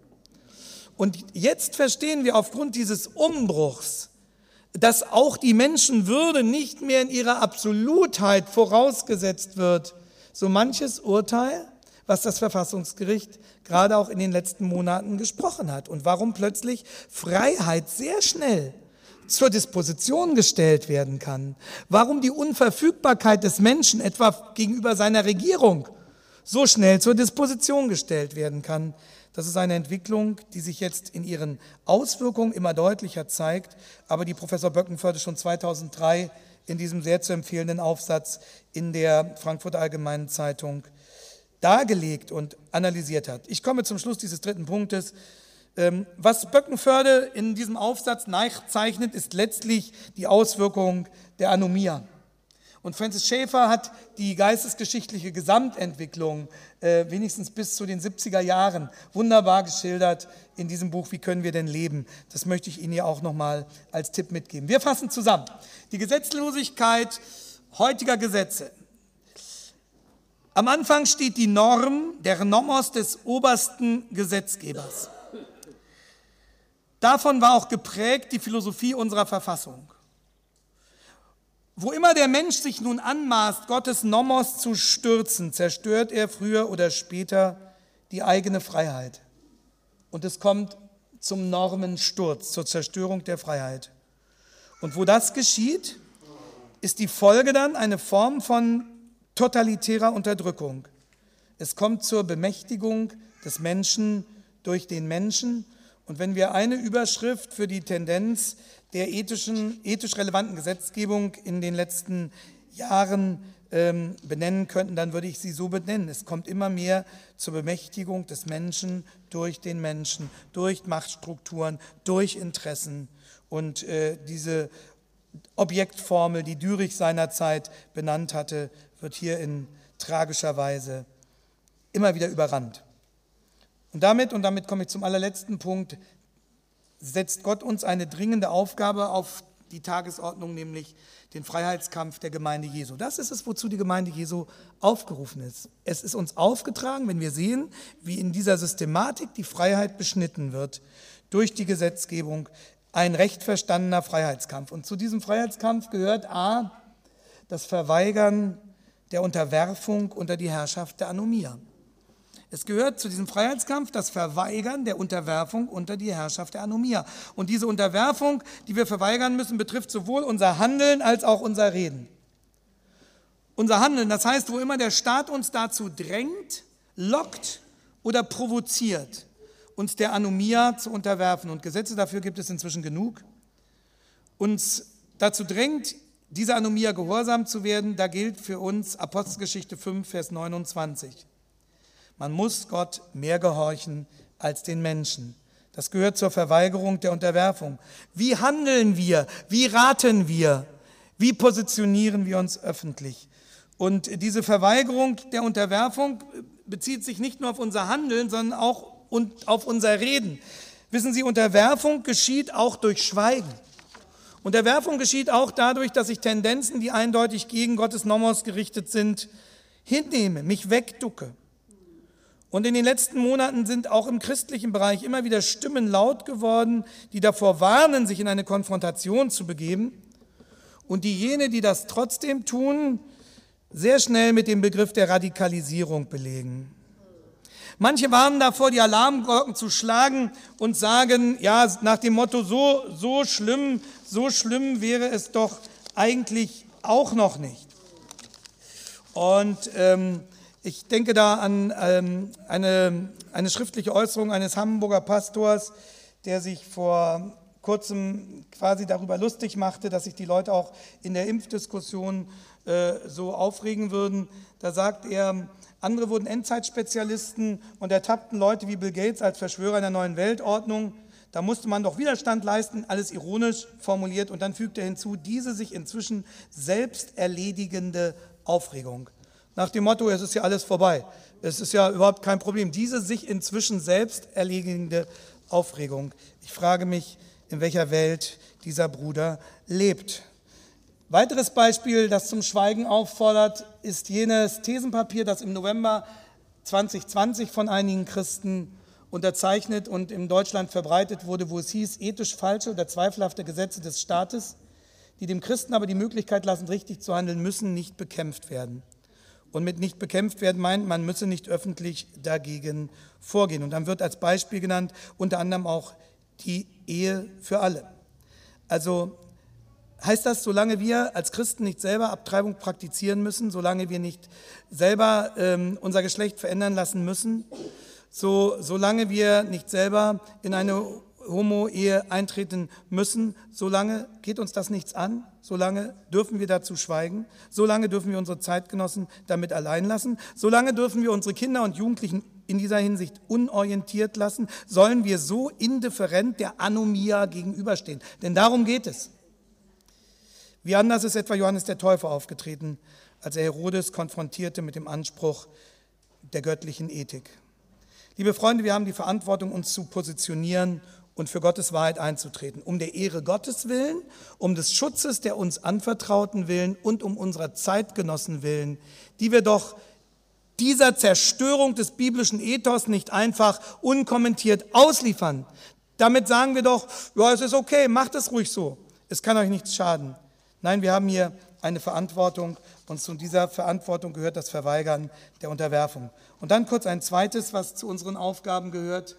Und jetzt verstehen wir aufgrund dieses Umbruchs, dass auch die Menschenwürde nicht mehr in ihrer Absolutheit vorausgesetzt wird. So manches Urteil, was das Verfassungsgericht gerade auch in den letzten Monaten gesprochen hat. Und warum plötzlich Freiheit sehr schnell zur Disposition gestellt werden kann. Warum die Unverfügbarkeit des Menschen etwa gegenüber seiner Regierung so schnell zur Disposition gestellt werden kann. Das ist eine Entwicklung, die sich jetzt in ihren Auswirkungen immer deutlicher zeigt, aber die Professor Böckenförde schon zweitausenddrei in diesem sehr zu empfehlenden Aufsatz in der Frankfurter Allgemeinen Zeitung dargelegt und analysiert hat. Ich komme zum Schluss dieses dritten Punktes. Was Böckenförde in diesem Aufsatz nachzeichnet, ist letztlich die Auswirkung der Anomia. Und Francis Schaeffer hat die geistesgeschichtliche Gesamtentwicklung äh, wenigstens bis zu den siebziger Jahren wunderbar geschildert in diesem Buch Wie können wir denn leben? Das möchte ich Ihnen hier auch nochmal als Tipp mitgeben. Wir fassen zusammen. Die Gesetzlosigkeit heutiger Gesetze. Am Anfang steht die Norm, der Nomos des obersten Gesetzgebers. Davon war auch geprägt die Philosophie unserer Verfassung. Wo immer der Mensch sich nun anmaßt, Gottes Nomos zu stürzen, zerstört er früher oder später die eigene Freiheit. Und es kommt zum Normensturz, zur Zerstörung der Freiheit. Und wo das geschieht, ist die Folge dann eine Form von totalitärer Unterdrückung. Es kommt zur Bemächtigung des Menschen durch den Menschen. Und wenn wir eine Überschrift für die Tendenz der ethischen, ethisch relevanten Gesetzgebung in den letzten Jahren ähm, benennen könnten, dann würde ich sie so benennen. Es kommt immer mehr zur Bemächtigung des Menschen durch den Menschen, durch Machtstrukturen, durch Interessen. Und äh, diese Objektformel, die Dürich seinerzeit benannt hatte, wird hier in tragischer Weise immer wieder überrannt. Und damit, und damit komme ich zum allerletzten Punkt, setzt Gott uns eine dringende Aufgabe auf die Tagesordnung, nämlich den Freiheitskampf der Gemeinde Jesu. Das ist es, wozu die Gemeinde Jesu aufgerufen ist. Es ist uns aufgetragen, wenn wir sehen, wie in dieser Systematik die Freiheit beschnitten wird durch die Gesetzgebung, ein recht verstandener Freiheitskampf. Und zu diesem Freiheitskampf gehört a. das Verweigern der Unterwerfung unter die Herrschaft der Anomia. Es gehört zu diesem Freiheitskampf das Verweigern der Unterwerfung unter die Herrschaft der Anomia. Und diese Unterwerfung, die wir verweigern müssen, betrifft sowohl unser Handeln als auch unser Reden. Unser Handeln, das heißt, wo immer der Staat uns dazu drängt, lockt oder provoziert, uns der Anomia zu unterwerfen. Und Gesetze dafür gibt es inzwischen genug. Uns dazu drängt, dieser Anomia gehorsam zu werden, da gilt für uns Apostelgeschichte fünf, Vers neunundzwanzig. Man muss Gott mehr gehorchen als den Menschen. Das gehört zur Verweigerung der Unterwerfung. Wie handeln wir? Wie raten wir? Wie positionieren wir uns öffentlich? Und diese Verweigerung der Unterwerfung bezieht sich nicht nur auf unser Handeln, sondern auch auf unser Reden. Wissen Sie, Unterwerfung geschieht auch durch Schweigen. Unterwerfung geschieht auch dadurch, dass sich Tendenzen, die eindeutig gegen Gottes Nomos gerichtet sind, hinnehme, mich wegducke. Und in den letzten Monaten sind auch im christlichen Bereich immer wieder Stimmen laut geworden, die davor warnen, sich in eine Konfrontation zu begeben. Und diejenigen, die das trotzdem tun, sehr schnell mit dem Begriff der Radikalisierung belegen. Manche warnen davor, die Alarmglocken zu schlagen und sagen, ja, nach dem Motto, so, so schlimm, so schlimm wäre es doch eigentlich auch noch nicht. Und ähm, ich denke da an ähm, eine, eine schriftliche Äußerung eines Hamburger Pastors, der sich vor kurzem quasi darüber lustig machte, dass sich die Leute auch in der Impfdiskussion äh, so aufregen würden. Da sagt er, andere wurden Endzeitspezialisten und ertappten Leute wie Bill Gates als Verschwörer einer neuen Weltordnung. Da musste man doch Widerstand leisten, alles ironisch formuliert. Und dann fügt er hinzu, diese sich inzwischen selbst erledigende Aufregung. Nach dem Motto, es ist ja alles vorbei. Es ist ja überhaupt kein Problem. Diese sich inzwischen selbst erledigende Aufregung. Ich frage mich, in welcher Welt dieser Bruder lebt. Weiteres Beispiel, das zum Schweigen auffordert, ist jenes Thesenpapier, das im November zwanzig zwanzig von einigen Christen unterzeichnet und in Deutschland verbreitet wurde, wo es hieß, ethisch falsche oder zweifelhafte Gesetze des Staates, die dem Christen aber die Möglichkeit lassen, richtig zu handeln, müssen nicht bekämpft werden. Und mit nicht bekämpft werden meint, man müsse nicht öffentlich dagegen vorgehen. Und dann wird als Beispiel genannt, unter anderem auch die Ehe für alle. Also heißt das, solange wir als Christen nicht selber Abtreibung praktizieren müssen, solange wir nicht selber ähm, unser Geschlecht verändern lassen müssen, so, solange wir nicht selber in eine Homo-Ehe eintreten müssen, solange geht uns das nichts an, solange dürfen wir dazu schweigen, solange dürfen wir unsere Zeitgenossen damit allein lassen, solange dürfen wir unsere Kinder und Jugendlichen in dieser Hinsicht unorientiert lassen, sollen wir so indifferent der Anomia gegenüberstehen. Denn darum geht es. Wie anders ist etwa Johannes der Täufer aufgetreten, als er Herodes konfrontierte mit dem Anspruch der göttlichen Ethik. Liebe Freunde, wir haben die Verantwortung, uns zu positionieren und für Gottes Wahrheit einzutreten, um der Ehre Gottes willen, um des Schutzes der uns Anvertrauten willen und um unserer Zeitgenossen willen, die wir doch dieser Zerstörung des biblischen Ethos nicht einfach unkommentiert ausliefern. Damit sagen wir doch, ja, es ist okay, macht es ruhig so, es kann euch nichts schaden. Nein, wir haben hier eine Verantwortung und zu dieser Verantwortung gehört das Verweigern der Unterwerfung. Und dann kurz ein zweites, was zu unseren Aufgaben gehört,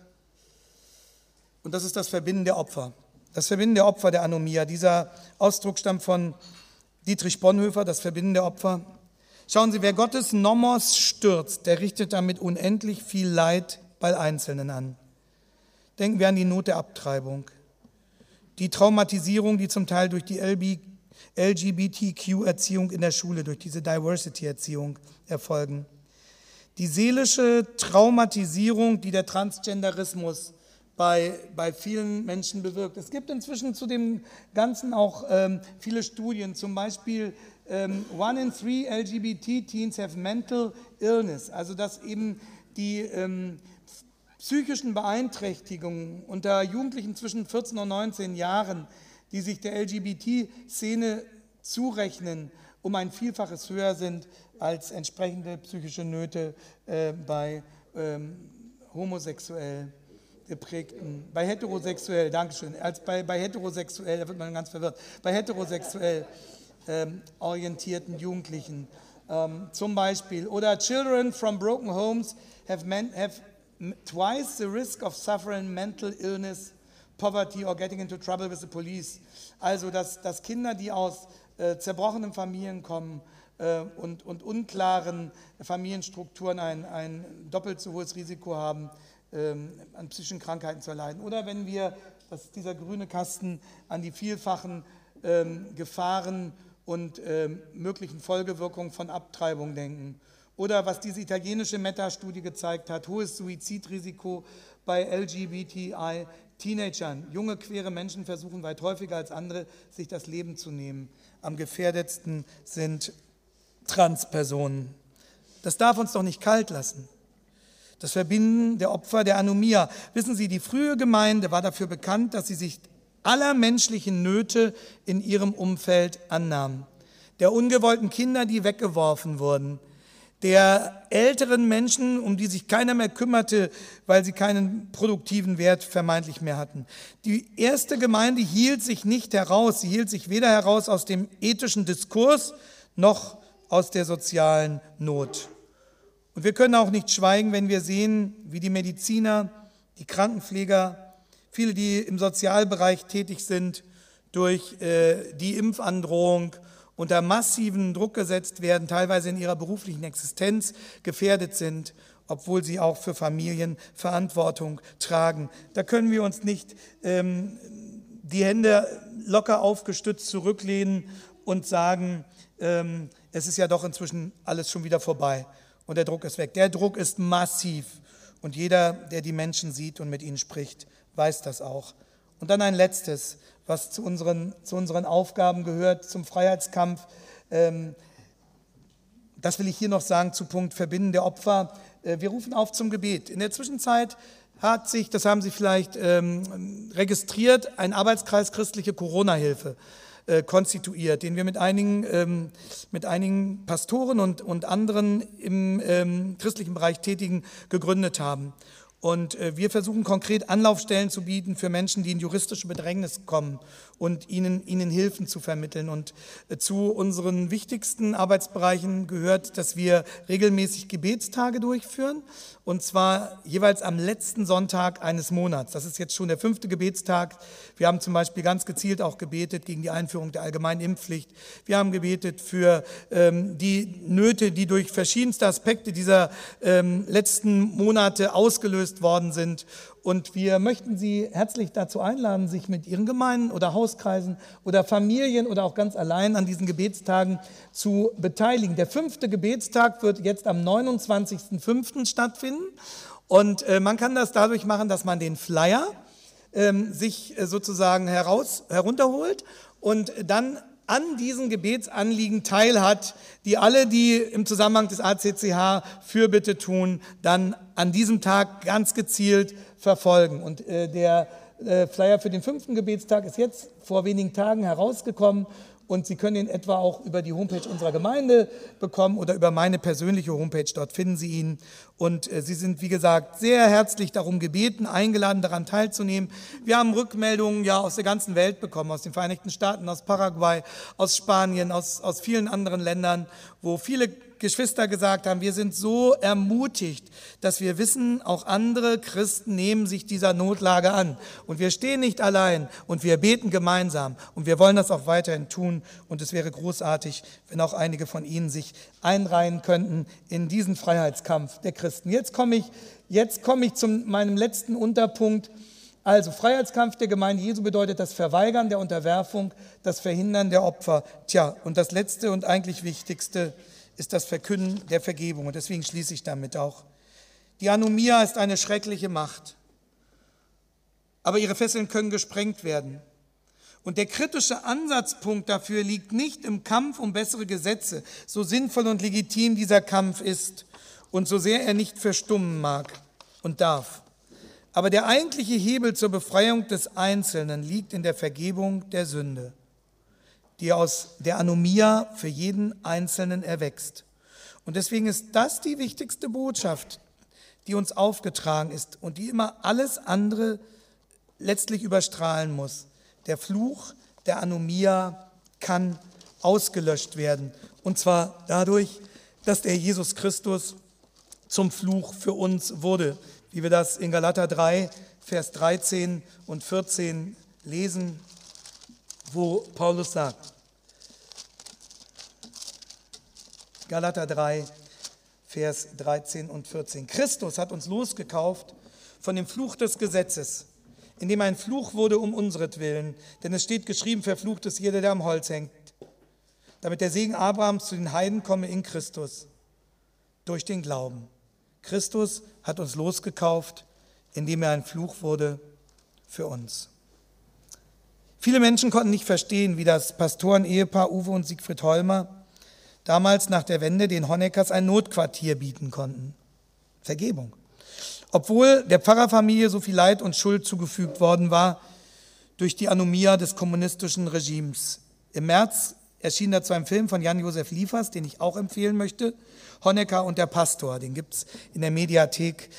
und das ist das Verbinden der Opfer. Das Verbinden der Opfer der Anomia. Dieser Ausdruck stammt von Dietrich Bonhoeffer, das Verbinden der Opfer. Schauen Sie, wer Gottes Nomos stürzt, der richtet damit unendlich viel Leid bei Einzelnen an. Denken wir an die Not der Abtreibung, die Traumatisierung, die zum Teil durch die L G B T Q-Erziehung in der Schule, durch diese Diversity-Erziehung erfolgen. Die seelische Traumatisierung, die der Transgenderismus bei, bei vielen Menschen bewirkt. Es gibt inzwischen zu dem Ganzen auch ähm, viele Studien, zum Beispiel ähm, one in three L G B T-Teens have mental illness, also dass eben die ähm, psychischen Beeinträchtigungen unter Jugendlichen zwischen vierzehn und neunzehn Jahren, die sich der L G B T-Szene zurechnen, um ein Vielfaches höher sind als entsprechende psychische Nöte äh, bei ähm, homosexuell geprägten, bei heterosexuell, Dankeschön, als bei, bei heterosexuell, da wird man ganz verwirrt, bei heterosexuell ähm, orientierten Jugendlichen ähm, zum Beispiel. Oder Children from broken homes have, men, have twice the risk of suffering mental illness, poverty or getting into trouble with the police. Also, dass, dass Kinder, die aus äh, zerbrochenen Familien kommen äh, und, und unklaren Familienstrukturen ein, ein doppelt so hohes Risiko haben, ähm, an psychischen Krankheiten zu erleiden. Oder wenn wir, das ist dieser grüne Kasten, an die vielfachen ähm, Gefahren und ähm, möglichen Folgewirkungen von Abtreibung denken. Oder was diese italienische Meta-Studie gezeigt hat, hohes Suizidrisiko bei L G B T I-Teenagern. Junge, queere Menschen versuchen weit häufiger als andere, sich das Leben zu nehmen. Am gefährdetsten sind Transpersonen. Das darf uns doch nicht kalt lassen. Das Verbinden der Opfer der Anomia. Wissen Sie, die frühe Gemeinde war dafür bekannt, dass sie sich aller menschlichen Nöte in ihrem Umfeld annahm. Der ungewollten Kinder, die weggeworfen wurden, der älteren Menschen, um die sich keiner mehr kümmerte, weil sie keinen produktiven Wert vermeintlich mehr hatten. Die erste Gemeinde hielt sich nicht heraus, sie hielt sich weder heraus aus dem ethischen Diskurs noch aus der sozialen Not. Und wir können auch nicht schweigen, wenn wir sehen, wie die Mediziner, die Krankenpfleger, viele, die im Sozialbereich tätig sind, durch äh, die Impfandrohung unter massiven Druck gesetzt werden, teilweise in ihrer beruflichen Existenz gefährdet sind, obwohl sie auch für Familien Verantwortung tragen. Da können wir uns nicht ähm, die Hände locker aufgestützt zurücklehnen und sagen, ähm, es ist ja doch inzwischen alles schon wieder vorbei und der Druck ist weg. Der Druck ist massiv und jeder, der die Menschen sieht und mit ihnen spricht, weiß das auch. Und dann ein letztes, was zu unseren, zu unseren Aufgaben gehört, zum Freiheitskampf. Ähm, das will ich hier noch sagen, zu Punkt Verbinden der Opfer. Äh, wir rufen auf zum Gebet. In der Zwischenzeit hat sich, das haben Sie vielleicht ähm, registriert, ein Arbeitskreis christliche Corona-Hilfe äh, konstituiert, den wir mit einigen, ähm, mit einigen Pastoren und, und anderen im ähm, christlichen Bereich Tätigen gegründet haben. Und wir versuchen konkret Anlaufstellen zu bieten für Menschen, die in juristische Bedrängnis kommen und ihnen, ihnen Hilfen zu vermitteln. Und zu unseren wichtigsten Arbeitsbereichen gehört, dass wir regelmäßig Gebetstage durchführen, und zwar jeweils am letzten Sonntag eines Monats. Das ist jetzt schon der fünfte Gebetstag. Wir haben zum Beispiel ganz gezielt auch gebetet gegen die Einführung der allgemeinen Impfpflicht. Wir haben gebetet für ähm, die Nöte, die durch verschiedenste Aspekte dieser ähm, letzten Monate ausgelöst worden sind. Und wir möchten Sie herzlich dazu einladen, sich mit Ihren Gemeinden oder Hauskreisen oder Familien oder auch ganz allein an diesen Gebetstagen zu beteiligen. Der fünfte Gebetstag wird jetzt am neunundzwanzigsten fünften stattfinden und äh, man kann das dadurch machen, dass man den Flyer ähm, sich äh, sozusagen heraus, herunterholt und dann an diesen Gebetsanliegen teilhat, die alle, die im Zusammenhang des A C C H Fürbitte tun, dann an diesem Tag ganz gezielt verfolgen. Und äh, der äh, Flyer für den fünften Gebetstag ist jetzt vor wenigen Tagen herausgekommen und Sie können ihn etwa auch über die Homepage unserer Gemeinde bekommen oder über meine persönliche Homepage, dort finden Sie ihn. Und äh, Sie sind, wie gesagt, sehr herzlich darum gebeten, eingeladen, daran teilzunehmen. Wir haben Rückmeldungen ja aus der ganzen Welt bekommen, aus den Vereinigten Staaten, aus Paraguay, aus Spanien, aus, aus vielen anderen Ländern, wo viele Geschwister gesagt haben, wir sind so ermutigt, dass wir wissen, auch andere Christen nehmen sich dieser Notlage an. Und wir stehen nicht allein und wir beten gemeinsam. Und wir wollen das auch weiterhin tun. Und es wäre großartig, wenn auch einige von Ihnen sich einreihen könnten in diesen Freiheitskampf der Christen. Jetzt komme ich, jetzt komme ich zu meinem letzten Unterpunkt. Also Freiheitskampf der Gemeinde Jesu bedeutet das Verweigern der Unterwerfung, das Verhindern der Opfer. Tja, und das letzte und eigentlich wichtigste ist das Verkünden der Vergebung. Und deswegen schließe ich damit auch. Die Anomia ist eine schreckliche Macht, aber ihre Fesseln können gesprengt werden. Und der kritische Ansatzpunkt dafür liegt nicht im Kampf um bessere Gesetze, so sinnvoll und legitim dieser Kampf ist und so sehr er nicht verstummen mag und darf. Aber der eigentliche Hebel zur Befreiung des Einzelnen liegt in der Vergebung der Sünde, die aus der Anomia für jeden Einzelnen erwächst. Und deswegen ist das die wichtigste Botschaft, die uns aufgetragen ist und die immer alles andere letztlich überstrahlen muss. Der Fluch der Anomia kann ausgelöscht werden. Und zwar dadurch, dass der Jesus Christus zum Fluch für uns wurde, wie wir das in Galater drei, Vers dreizehn und vierzehn lesen, wo Paulus sagt. Galater drei, Vers dreizehn und vierzehn. Christus hat uns losgekauft von dem Fluch des Gesetzes, indem ein Fluch wurde um unseretwillen. Denn es steht geschrieben, verflucht ist jeder, der am Holz hängt, damit der Segen Abrahams zu den Heiden komme in Christus, durch den Glauben. Christus hat uns losgekauft, indem er ein Fluch wurde für uns. Viele Menschen konnten nicht verstehen, wie das Pastoren-Ehepaar Uwe und Siegfried Holmer damals nach der Wende den Honeckers ein Notquartier bieten konnten. Vergebung. Obwohl der Pfarrerfamilie so viel Leid und Schuld zugefügt worden war durch die Anomia des kommunistischen Regimes. Im März erschien dazu ein Film von Jan-Josef Liefers, den ich auch empfehlen möchte, Honecker und der Pastor, den gibt es in der Mediathek.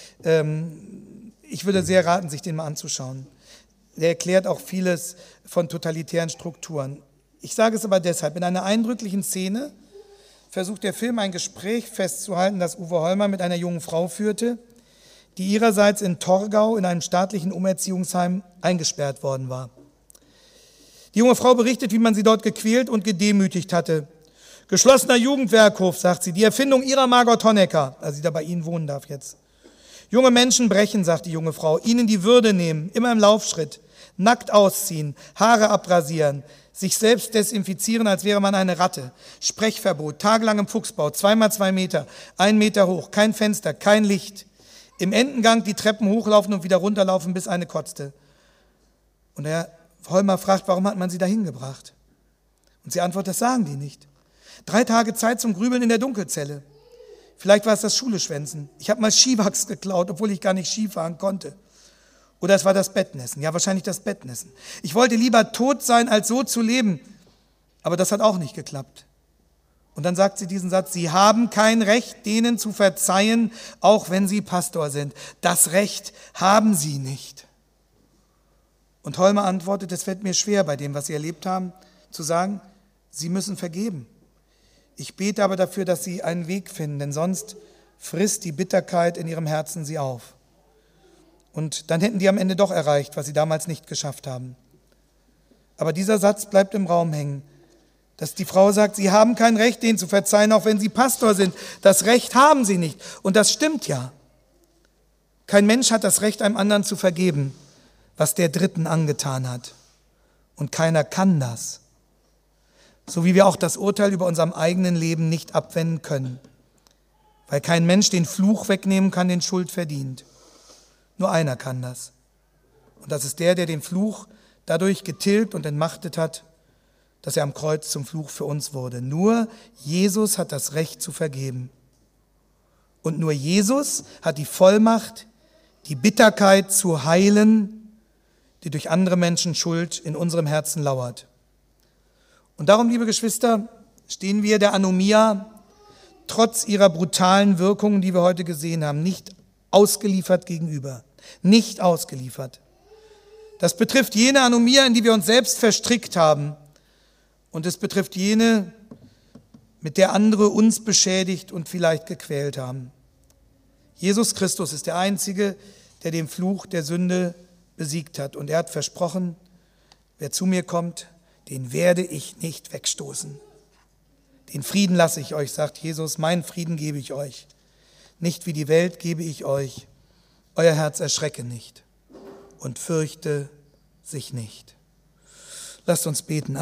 Ich würde sehr raten, sich den mal anzuschauen. Der erklärt auch vieles von totalitären Strukturen. Ich sage es aber deshalb, in einer eindrücklichen Szene versucht der Film ein Gespräch festzuhalten, das Uwe Hollmer mit einer jungen Frau führte, die ihrerseits in Torgau in einem staatlichen Umerziehungsheim eingesperrt worden war. Die junge Frau berichtet, wie man sie dort gequält und gedemütigt hatte. Geschlossener Jugendwerkhof, sagt sie, die Erfindung ihrer Margot Honecker, als sie da bei Ihnen wohnen darf jetzt. Junge Menschen brechen, sagt die junge Frau, ihnen die Würde nehmen, immer im Laufschritt, nackt ausziehen, Haare abrasieren, sich selbst desinfizieren, als wäre man eine Ratte. Sprechverbot, tagelang im Fuchsbau, zweimal zwei Meter, ein Meter hoch, kein Fenster, kein Licht. Im Endengang die Treppen hochlaufen und wieder runterlaufen, bis eine kotzte. Und Herr Hollmer fragt, warum hat man sie da hingebracht? Und sie antwortet, das sagen die nicht. Drei Tage Zeit zum Grübeln in der Dunkelzelle. Vielleicht war es das Schuleschwänzen. Ich habe mal Skiwachs geklaut, obwohl ich gar nicht Skifahren konnte. Oder es war das Bettnässen. Ja, wahrscheinlich das Bettnässen. Ich wollte lieber tot sein, als so zu leben. Aber das hat auch nicht geklappt. Und dann sagt sie diesen Satz, Sie haben kein Recht, denen zu verzeihen, auch wenn sie Pastor sind. Das Recht haben sie nicht. Und Hollmer antwortet, es fällt mir schwer, bei dem, was sie erlebt haben, zu sagen, sie müssen vergeben. Ich bete aber dafür, dass sie einen Weg finden, denn sonst frisst die Bitterkeit in ihrem Herzen sie auf. Und dann hätten die am Ende doch erreicht, was sie damals nicht geschafft haben. Aber dieser Satz bleibt im Raum hängen, dass die Frau sagt, sie haben kein Recht, denen zu verzeihen, auch wenn sie Pastor sind. Das Recht haben sie nicht. Und das stimmt ja. Kein Mensch hat das Recht, einem anderen zu vergeben, was der Dritten angetan hat. Und keiner kann das. So wie wir auch das Urteil über unserem eigenen Leben nicht abwenden können. Weil kein Mensch den Fluch wegnehmen kann, den Schuld verdient. Nur einer kann das. Und das ist der, der den Fluch dadurch getilgt und entmachtet hat, dass er am Kreuz zum Fluch für uns wurde. Nur Jesus hat das Recht zu vergeben. Und nur Jesus hat die Vollmacht, die Bitterkeit zu heilen, die durch andere Menschen Schuld in unserem Herzen lauert. Und darum, liebe Geschwister, stehen wir der Anomia trotz ihrer brutalen Wirkungen, die wir heute gesehen haben, nicht ausgeliefert gegenüber. Nicht ausgeliefert. Das betrifft jene Anomia, in die wir uns selbst verstrickt haben. Und es betrifft jene, mit der andere uns beschädigt und vielleicht gequält haben. Jesus Christus ist der Einzige, der den Fluch der Sünde besiegt hat. Und er hat versprochen, wer zu mir kommt, den werde ich nicht wegstoßen. Den Frieden lasse ich euch, sagt Jesus, meinen Frieden gebe ich euch. Nicht wie die Welt gebe ich euch. Euer Herz erschrecke nicht und fürchte sich nicht. Lasst uns beten.